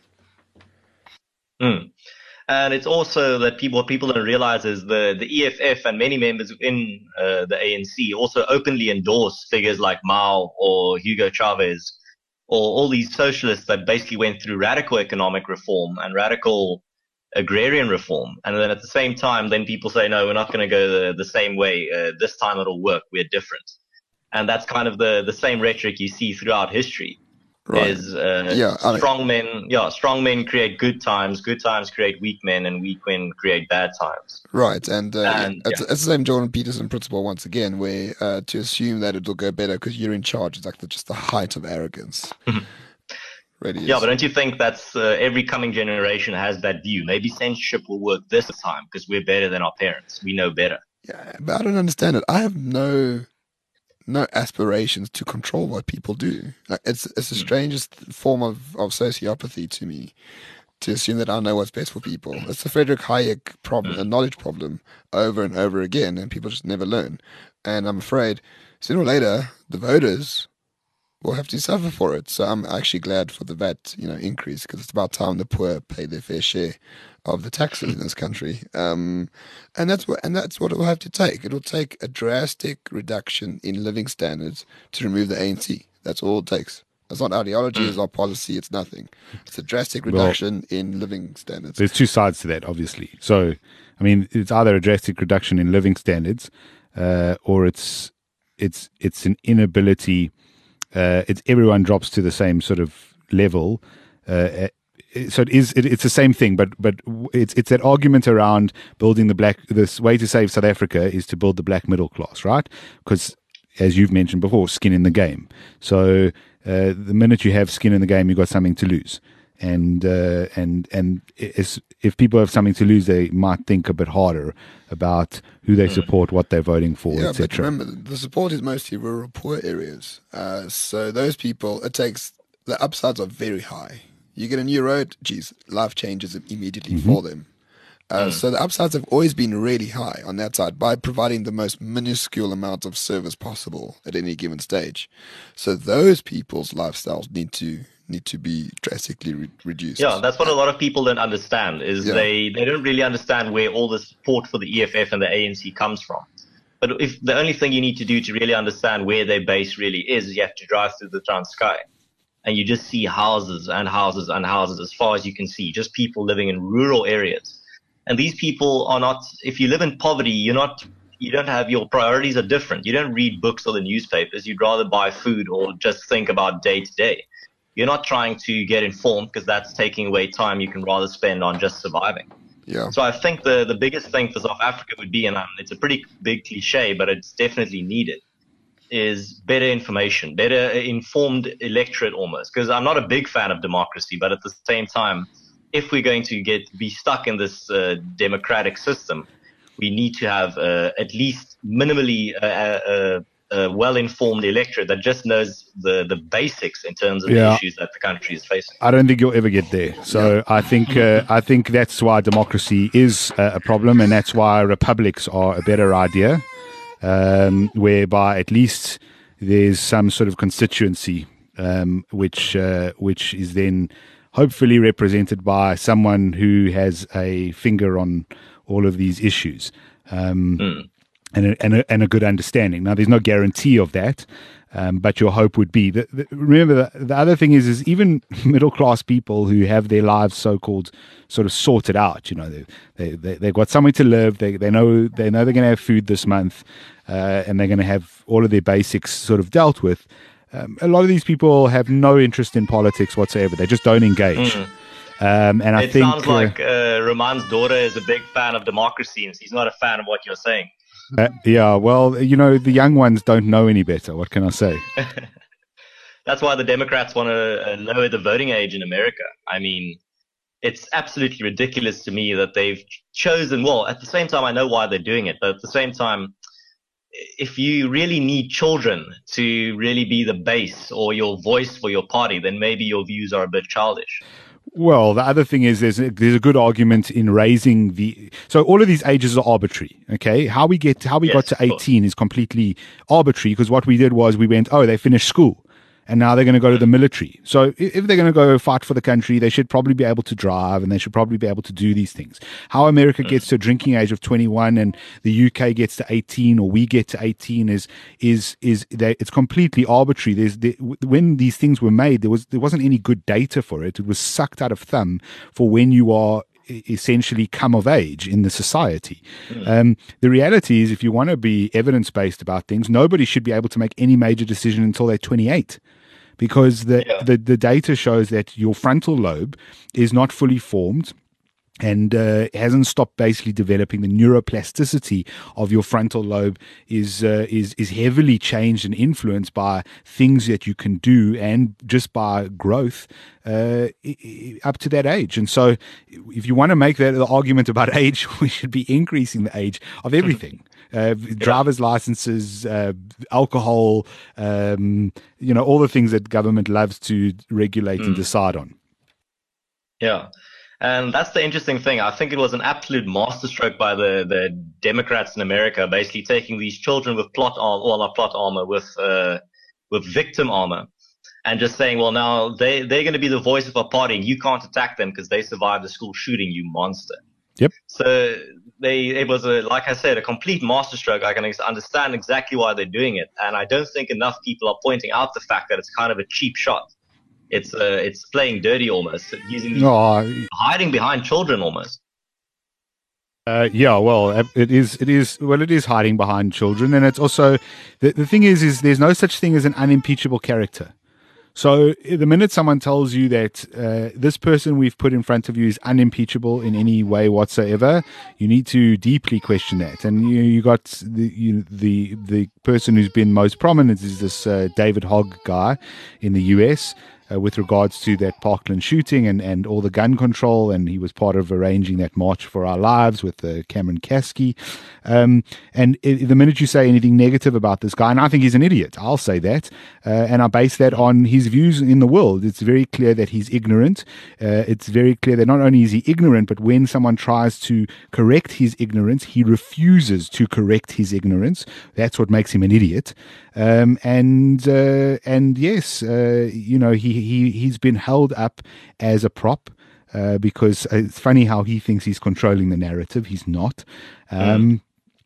Mm. And it's also that people, what people don't realize is the, the E F F and many members within uh, the A N C also openly endorse figures like Mao or Hugo Chavez or all these socialists that basically went through radical economic reform and radical agrarian reform. And then at the same time, then people say, no, we're not going to go the, the same way. Uh, this time it'll work. We're different. And that's kind of the, the same rhetoric you see throughout history. Right. Is uh, yeah, I mean, strong men, yeah, strong men create good times, good times create weak men, and weak men create bad times. Right, and, uh, And, it's, yeah. it's the same Jordan Peterson principle once again, where uh, to assume that it'll go better because you're in charge is like the, just the height of arrogance. Really is. Yeah, but don't you think that's uh, every coming generation has that view? Maybe censorship will work this time because we're better than our parents. We know better. Yeah, but I don't understand it. I have no no aspirations to control what people do. Like, it's it's the strangest form of, of sociopathy to me to assume that I know what's best for people. It's the Frederick Hayek problem, a knowledge problem, over and over again, and people just never learn. And I'm afraid sooner or later the voters will have to suffer for it. So I'm actually glad for the V A T, you know, increase, because it's about time the poor pay their fair share of the taxes in this country. Um, and that's what and that's what it will have to take. It will take a drastic reduction in living standards to remove the A N C. That's all it takes. It's not ideology, it's not policy, it's nothing. It's a drastic reduction well, in living standards. There's two sides to that, obviously. So, I mean, it's either a drastic reduction in living standards, uh, or it's it's it's an inability. Uh, it's everyone drops to the same sort of level. Uh, so it is. It, it's the same thing, but but it's it's that argument around building the black. This way to save South Africa is to build the black middle class, right? Because as you've mentioned before, skin in the game. So uh, the minute you have skin in the game, you've got something to lose. And uh, and and if people have something to lose, they might think a bit harder about who they support, what they're voting for, yeah, et cetera. But remember, the support is mostly rural, poor areas. Uh, so those people, it takes the upsides are very high. You get a new road, geez, life changes immediately mm-hmm. for them. Uh, mm. So the upsides have always been really high on that side by providing the most minuscule amount of service possible at any given stage. So those people's lifestyles need to need to be drastically re- reduced. Yeah, that's what a lot of people don't understand is yeah. they, they don't really understand where all the support for the E F F and the A N C comes from. But if the only thing you need to do to really understand where their base really is, is you have to drive through the Transkei. And you just see houses and houses and houses as far as you can see, just people living in rural areas. And these people are not, if you live in poverty, you're not, you don't have, your priorities are different. You don't read books or the newspapers. You'd rather buy food or just think about day to day. You're not trying to get informed because that's taking away time you can rather spend on just surviving. Yeah. So I think the, the biggest thing for South Africa would be, and um, it's a pretty big cliche, but it's definitely needed, is better information, better informed electorate almost. Because I'm not a big fan of democracy, but at the same time, if we're going to get be stuck in this uh, democratic system, we need to have uh, at least minimally uh, uh, a well-informed electorate that just knows the, the basics in terms of yeah. the issues that the country is facing. I don't think you'll ever get there. So yeah. I think uh, I think that's why democracy is uh, a problem, and that's why republics are a better idea, um, whereby at least there's some sort of constituency, um, which uh, which is then hopefully represented by someone who has a finger on all of these issues. Um, mm. And a, and, a, and a good understanding. Now, there's no guarantee of that, um, but your hope would be that. that remember, the, the other thing is, is even middle class people who have their lives so-called sort of sorted out. You know, they, they, they they've got somewhere to live. They they know they know they're going to have food this month, uh, and they're going to have all of their basics sort of dealt with. Um, a lot of these people have no interest in politics whatsoever. They just don't engage. Mm. Um, and I it think sounds like uh, Roman's daughter is a big fan of democracy, and he's not a fan of what you're saying. Uh, yeah, well, you know, the young ones don't know any better. What can I say? That's why the Democrats want to uh, lower the voting age in America. I mean, it's absolutely ridiculous to me that they've chosen, well, at the same time, I know why they're doing it, but at the same time, if you really need children to really be the base or your voice for your party, then maybe your views are a bit childish. Well, the other thing is there's a, there's a good argument in raising the so all of these ages are arbitrary. Okay, how we get how we Yes, got to of course. eighteen is completely arbitrary because what we did was we went, oh, they finished school. And now they're going to go to the military. So i- if they're going to go fight for the country, they should probably be able to drive and they should probably be able to do these things. How America gets to a drinking age of twenty-one and the U K gets to eighteen or we get to eighteen is is is they, it's completely arbitrary. There's the, when these things were made, there was there wasn't any good data for it. It was sucked out of thumb for when you are e- essentially come of age in the society. Um, the reality is, if you want to be evidence based about things, nobody should be able to make any major decision until they're twenty-eight. Because the, Yeah. the, the data shows that your frontal lobe is not fully formed and uh, hasn't stopped basically developing. The neuroplasticity of your frontal lobe is uh, is is heavily changed and influenced by things that you can do and just by growth uh, i- i- up to that age. And so, if you want to make that the argument about age, we should be increasing the age of everything. Uh, driver's licenses, uh, alcohol, um, you know, all the things that government loves to regulate and decide on. Yeah. And that's the interesting thing. I think it was an absolute masterstroke by the, the Democrats in America, basically taking these children with plot armor, well, not plot armor, with, uh, with victim armor, and just saying, well, now they, they're going to be the voice of our party and you can't attack them because they survived the school shooting, you monster. Yep. So they, it was a, like I said, a complete masterstroke. I can ex- understand exactly why they're doing it. And I don't think enough people are pointing out the fact that it's kind of a cheap shot. It's, uh, it's playing dirty almost, using these Oh, hiding behind children almost. Uh, yeah, well, it is. It is. Well, it is hiding behind children, and it's also the the thing is, is there's no such thing as an unimpeachable character. So the minute someone tells you that uh, this person we've put in front of you is unimpeachable in any way whatsoever, you need to deeply question that. And you you got the you, the the person who's been most prominent is this uh, David Hogg guy in the U S. Uh, with regards to that Parkland shooting and, and all the gun control, and he was part of arranging that March for Our Lives with uh, Cameron Kasky. Um, and it, the minute you say anything negative about this guy, and I think he's an idiot, I'll say that, uh, and I base that on his views in the world. It's very clear that he's ignorant. Uh, it's very clear that not only is he ignorant, but when someone tries to correct his ignorance, he refuses to correct his ignorance. That's what makes him an idiot. Um, and uh, and yes, uh, you know, he, he, he's been held up as a prop uh, because it's funny how he thinks he's controlling the narrative. He's not. Um,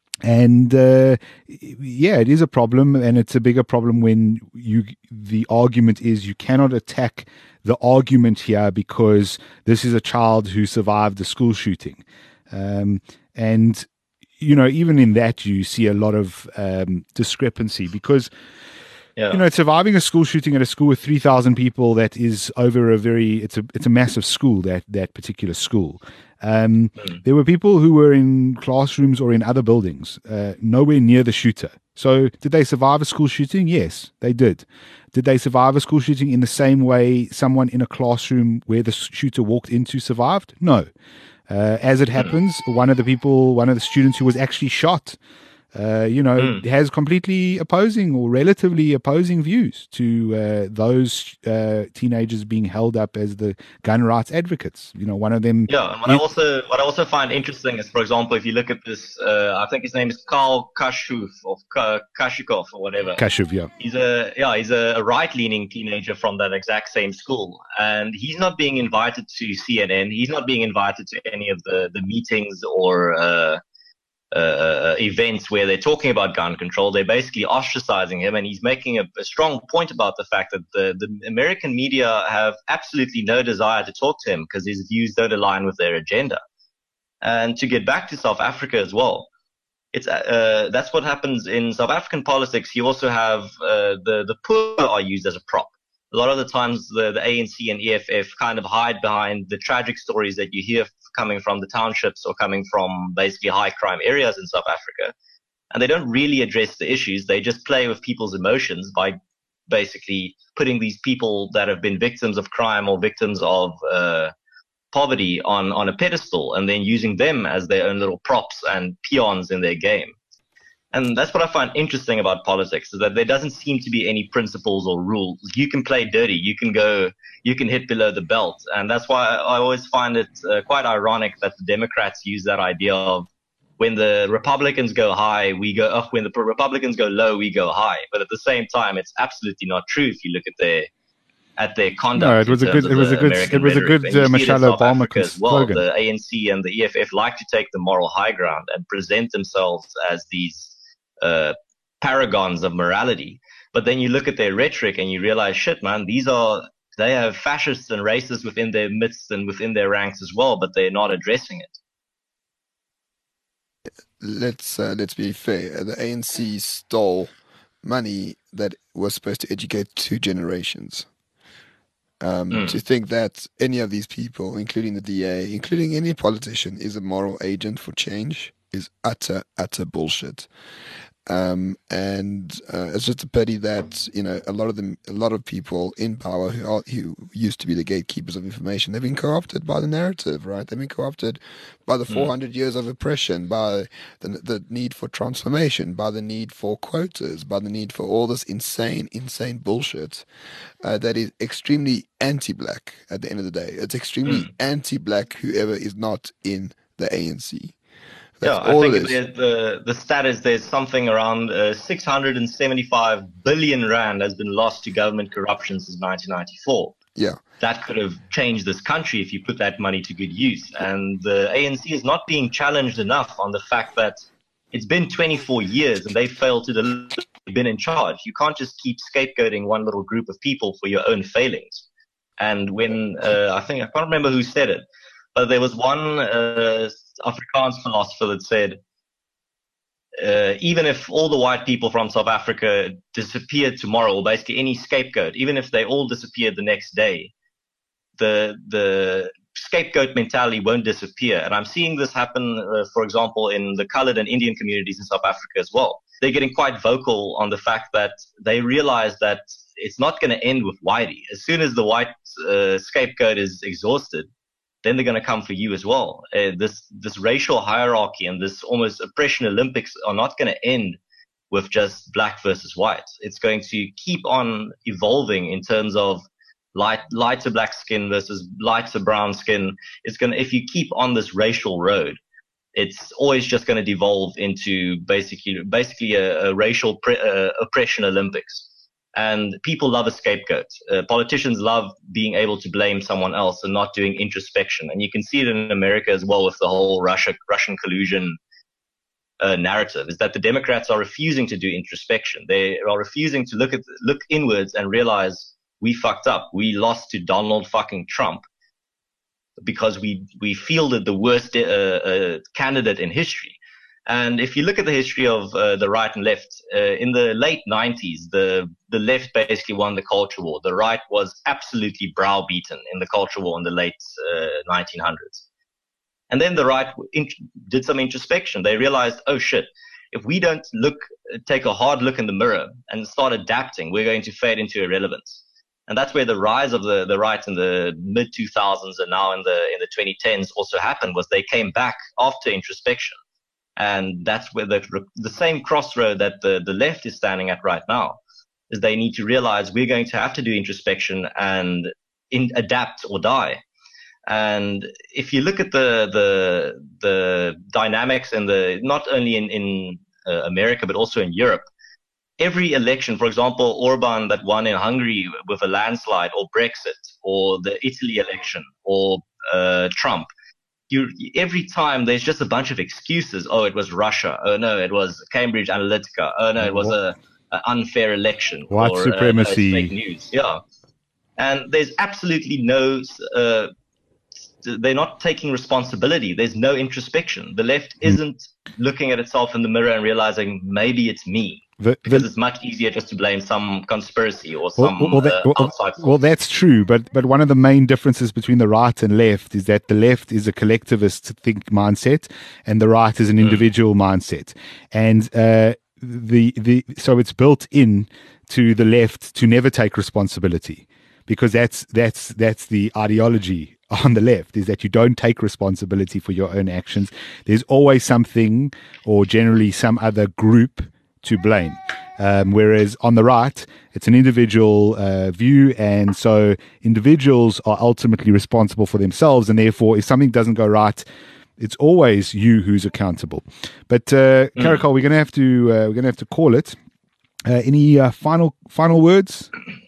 And uh, yeah, it is a problem, and it's a bigger problem when you the argument is you cannot attack the argument here because this is a child who survived the school shooting. Um, and you know, even in that, you see a lot of um, discrepancy because, Yeah. you know, surviving a school shooting at a school with three thousand people, that is over a very, it's a, it's a massive school, that, that particular school. Um, There were people who were in classrooms or in other buildings, uh, nowhere near the shooter. So did they survive a school shooting? Yes, they did. Did they survive a school shooting in the same way someone in a classroom where the shooter walked into survived? No. Uh, as it happens, one of the people, one of the students who was actually shot, uh, you know, Mm. has completely opposing or relatively opposing views to uh, those uh, teenagers being held up as the gun rights advocates. You know, one of them. Yeah, and what I also what I also find interesting is, for example, if you look at this, uh, I think his name is Karl Kashuf or Ka- Kashikov or whatever. Kashuv, yeah. He's a yeah, he's a, a right-leaning teenager from that exact same school, and he's not being invited to C N N. He's not being invited to any of the the meetings or uh, uh, events where they're talking about gun control. They're basically ostracizing him, and he's making a, a strong point about the fact that the the American media have absolutely no desire to talk to him because his views don't align with their agenda. And to get back to South Africa as well. It's uh, that's what happens in South African politics. You also have uh, the the poor are used as a prop. A lot of the times, the, the A N C and E F F kind of hide behind the tragic stories that you hear coming from the townships or coming from basically high crime areas in South Africa, and they don't really address the issues. They just play with people's emotions by basically putting these people that have been victims of crime or victims of uh, poverty on, on a pedestal and then using them as their own little props and peons in their game. And that's what I find interesting about politics, is that there doesn't seem to be any principles or rules. You can play dirty. You can go, you can hit below the belt. And that's why I always find it uh, quite ironic that the Democrats use that idea of when the Republicans go high, we go up. When the Republicans go low, we go high. But at the same time, it's absolutely not true if you look at their at their conduct. No, it was a good, it was a good, it was a good uh, Michelle Obama as well. slogan. The A N C and the E F F like to take the moral high ground and present themselves as these uh, paragons of morality. But then you look at their rhetoric and you realize, shit, man, these are they have fascists and racists within their midst and within their ranks as well, but they're not addressing it. Let's uh, let's be fair. The A N C stole money that was supposed to educate two generations. Um, mm. To think that any of these people, including the D A, including any politician, is a moral agent for change is utter, utter bullshit. Um, and uh, it's just a pity that, you know, a lot of them, a lot of people in power who are, who used to be the gatekeepers of information, they've been co-opted by the narrative, right? They've been co-opted by the four hundred mm. years of oppression, by the, the need for transformation, by the need for quotas, by the need for all this insane, insane bullshit uh, that is extremely anti-black at the end of the day. It's extremely mm. anti-black whoever is not in the A N C. That's yeah, I think the the stat is there's something around uh, six hundred seventy-five billion rand has been lost to government corruption since nineteen ninety-four. Yeah, that could have changed this country if you put that money to good use. And the A N C is not being challenged enough on the fact that it's been twenty-four years and they failed to deliver. Been in charge. You can't just keep scapegoating one little group of people for your own failings. And when uh, I think I can't remember who said it, but there was one uh, Afrikaans philosopher that said, uh, even if all the white people from South Africa disappeared tomorrow, or basically any scapegoat, even if they all disappeared the next day, the the scapegoat mentality won't disappear. And I'm seeing this happen, uh, for example, in the colored and Indian communities in South Africa as well. They're getting quite vocal on the fact that they realize that it's not going to end with Whitey. As soon as the white uh, scapegoat is exhausted, then they're going to come for you as well. Uh, this this racial hierarchy and this almost oppression Olympics are not going to end with just black versus white. It's going to keep on evolving in terms of light lighter black skin versus lighter brown skin. It's going to, if you keep on this racial road, it's always just going to devolve into basically basically a, a racial pre, uh, oppression Olympics. And people love a scapegoat. Uh, politicians love being able to blame someone else and not doing introspection. And you can see it in America as well with the whole Russia, Russian collusion uh, narrative, is that the Democrats are refusing to do introspection. They are refusing to look at look inwards and realize we fucked up. We lost to Donald fucking Trump because we we fielded the worst uh, uh, candidate in history. And if you look at the history of uh, the right and left, uh, in the late nineties, the the left basically won the culture war. The right was absolutely browbeaten in the culture war in the late uh, nineteen hundreds. And then the right in- did some introspection. They realized, oh shit, if we don't look, take a hard look in the mirror and start adapting, we're going to fade into irrelevance. And that's where the rise of the, the right in the mid two thousands and now in the in the twenty tens also happened, was they came back after introspection. And that's where the the same crossroad that the, the left is standing at right now, is they need to realize we're going to have to do introspection and in, adapt or die. And if you look at the the the dynamics and the not only in in uh, America but also in Europe, every election, for example, Orban that won in Hungary with a landslide, or Brexit, or the Italy election, or uh, Trump. You, every time there's just a bunch of excuses. Oh, it was Russia. Oh no, it was Cambridge Analytica. Oh no, it was a, a unfair election. White or, supremacy. Uh, fake news. Yeah, and there's absolutely no. Uh, they're not taking responsibility. There's no introspection. The left mm. isn't looking at itself in the mirror and realizing maybe it's me. The, the, because it's much easier just to blame some conspiracy or some well, well, that, uh, well, outside well, that's true, but but one of the main differences between the right and left is that the left is a collectivist think mindset, and the right is an individual mm. mindset, and uh, the the so it's built in to the left to never take responsibility. because that's that's that's the ideology on the left, is that you don't take responsibility for your own actions. There's always something, or generally some other group, to blame. Um, whereas on the right, it's an individual uh, view, and so individuals are ultimately responsible for themselves, and therefore, if something doesn't go right, it's always you who's accountable. But uh, mm. Karakol, we're going to have to uh, we're going to have to call it. Uh, any uh, final final words?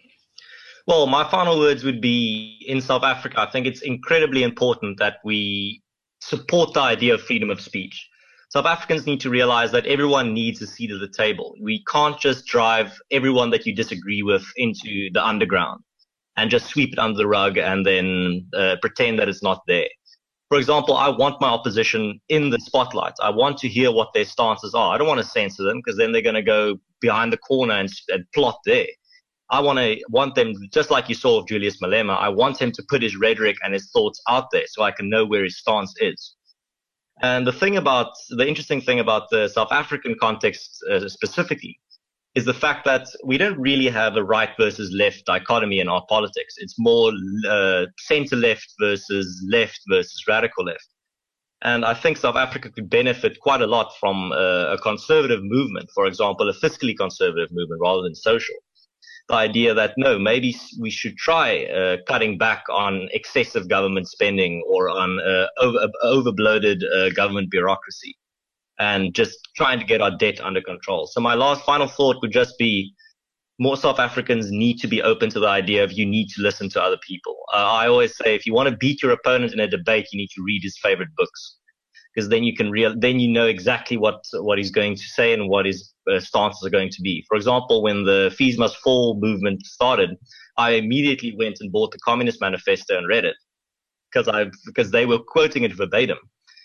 Well, my final words would be, in South Africa, I think it's incredibly important that we support the idea of freedom of speech. South Africans need to realize that everyone needs a seat at the table. We can't just drive everyone that you disagree with into the underground and just sweep it under the rug and then uh, pretend that it's not there. For example, I want my opposition in the spotlight. I want to hear what their stances are. I don't want to censor them, because then they're going to go behind the corner and, and plot there. I want to want them, just like you saw with Julius Malema, I want him to put his rhetoric and his thoughts out there so I can know where his stance is. And the thing about, the interesting thing about the South African context uh, specifically is the fact that we don't really have a right versus left dichotomy in our politics. It's more uh, center left versus left versus radical left. And I think South Africa could benefit quite a lot from uh, a conservative movement, for example, a fiscally conservative movement rather than social. The idea that, no, maybe we should try uh, cutting back on excessive government spending or on uh, over, overbloated uh, government bureaucracy, and just trying to get our debt under control. So my last final thought would just be, more South Africans need to be open to the idea of you need to listen to other people. Uh, I always say, if you want to beat your opponent in a debate, you need to read his favorite books, because then you can real, then you know exactly what what he's going to say and what his uh, stances are going to be. For example, when the Fees Must Fall movement started, I immediately went and bought the Communist Manifesto and read it, because I because they were quoting it verbatim.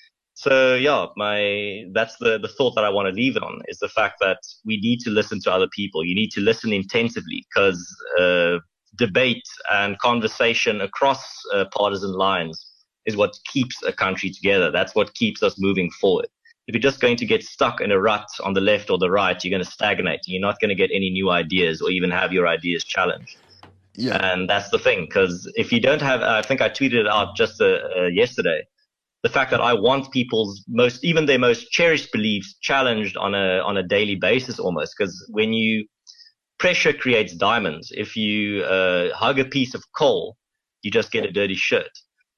So yeah, my that's the the thought that I want to leave it on, is the fact that we need to listen to other people. You need to listen intensively, because uh, debate and conversation across uh, partisan lines is what keeps a country together. That's what keeps us moving forward. If you're just going to get stuck in a rut on the left or the right, you're going to stagnate. You're not going to get any new ideas or even have your ideas challenged. Yeah. And that's the thing, because if you don't have, I think I tweeted it out just uh, uh, yesterday, the fact that I want people's most, even their most cherished beliefs challenged on a on a daily basis almost, because when you, pressure creates diamonds. If you uh, hug a piece of coal, you just get a dirty shirt.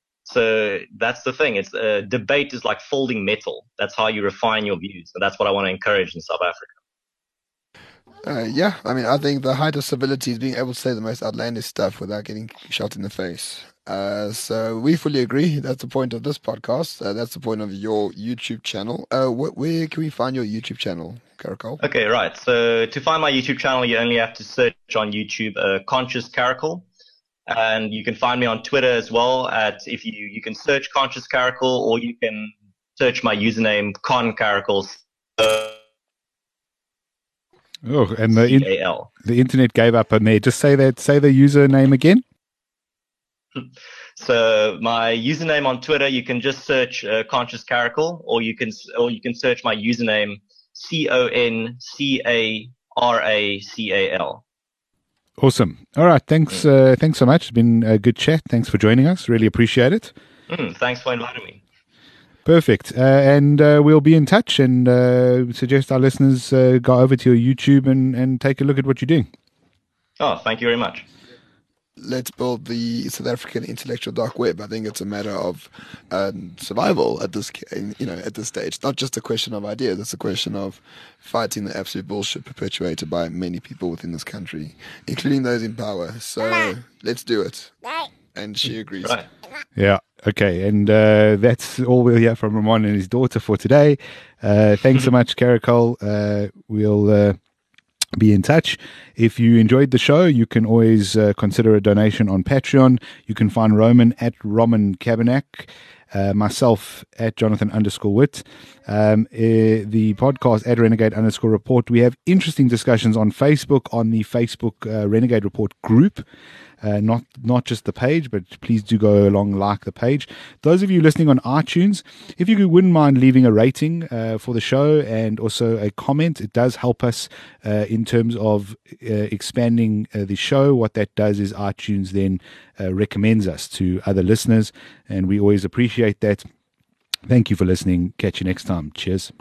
So that's the thing. It's uh, debate is like folding metal. That's how you refine your views, and that's what I want to encourage in South Africa. Uh, yeah, I mean, I think the height of civility is being able to say the most outlandish stuff without getting shot in the face. Uh, so we fully agree. That's the point of this podcast. Uh, that's the point of your YouTube channel. Uh, wh- where can we find your YouTube channel, Karakol? Okay, right. So to find my YouTube channel, you only have to search on YouTube, uh, Conscious Karakol. And you can find me on Twitter as well at, if you, you can search Conscious Karakol, or you can search my username, Con Karakol. Uh, oh, and the, in, the internet gave up on there. Just say that, say the username again. So my username on Twitter, you can just search uh, Conscious Karakol, or you can, or you can search my username, C O N C A R A C A L. Awesome. All right. Thanks. Uh, thanks so much. It's been a good chat. Thanks for joining us. Really appreciate it. Mm, thanks for inviting me. Perfect. Uh, and uh, we'll be in touch, and uh, suggest our listeners uh, go over to your YouTube and, and take a look at what you're doing. Oh, thank you very much. Let's build the South African intellectual dark web. I think it's a matter of um, survival at this, you know, at this stage. It's not just a question of ideas. It's a question of fighting the absolute bullshit perpetuated by many people within this country, including those in power. So let's do it. And she agrees. Right. Yeah. Okay. And uh, that's all we'll hear from Ramon and his daughter for today. Uh, thanks so much, Karakol. Uh, we'll uh, be in touch. If you enjoyed the show, you can always uh, consider a donation on Patreon. You can find Roman at Roman Kabanak, uh, myself at Jonathan underscore Witt. Um, uh, the podcast at Renegade underscore report. We have interesting discussions on Facebook, on the Facebook uh, Renegade Report group. Uh, not not just the page, but please do go along, like the page. Those of you listening on iTunes, if you wouldn't mind leaving a rating uh, for the show and also a comment, it does help us uh, in terms of uh, expanding uh, the show. What that does is iTunes then uh, recommends us to other listeners, and we always appreciate that. Thank you for listening. Catch you next time. Cheers.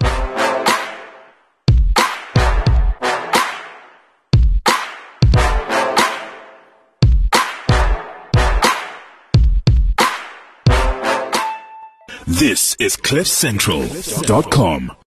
This is cliff central dot com.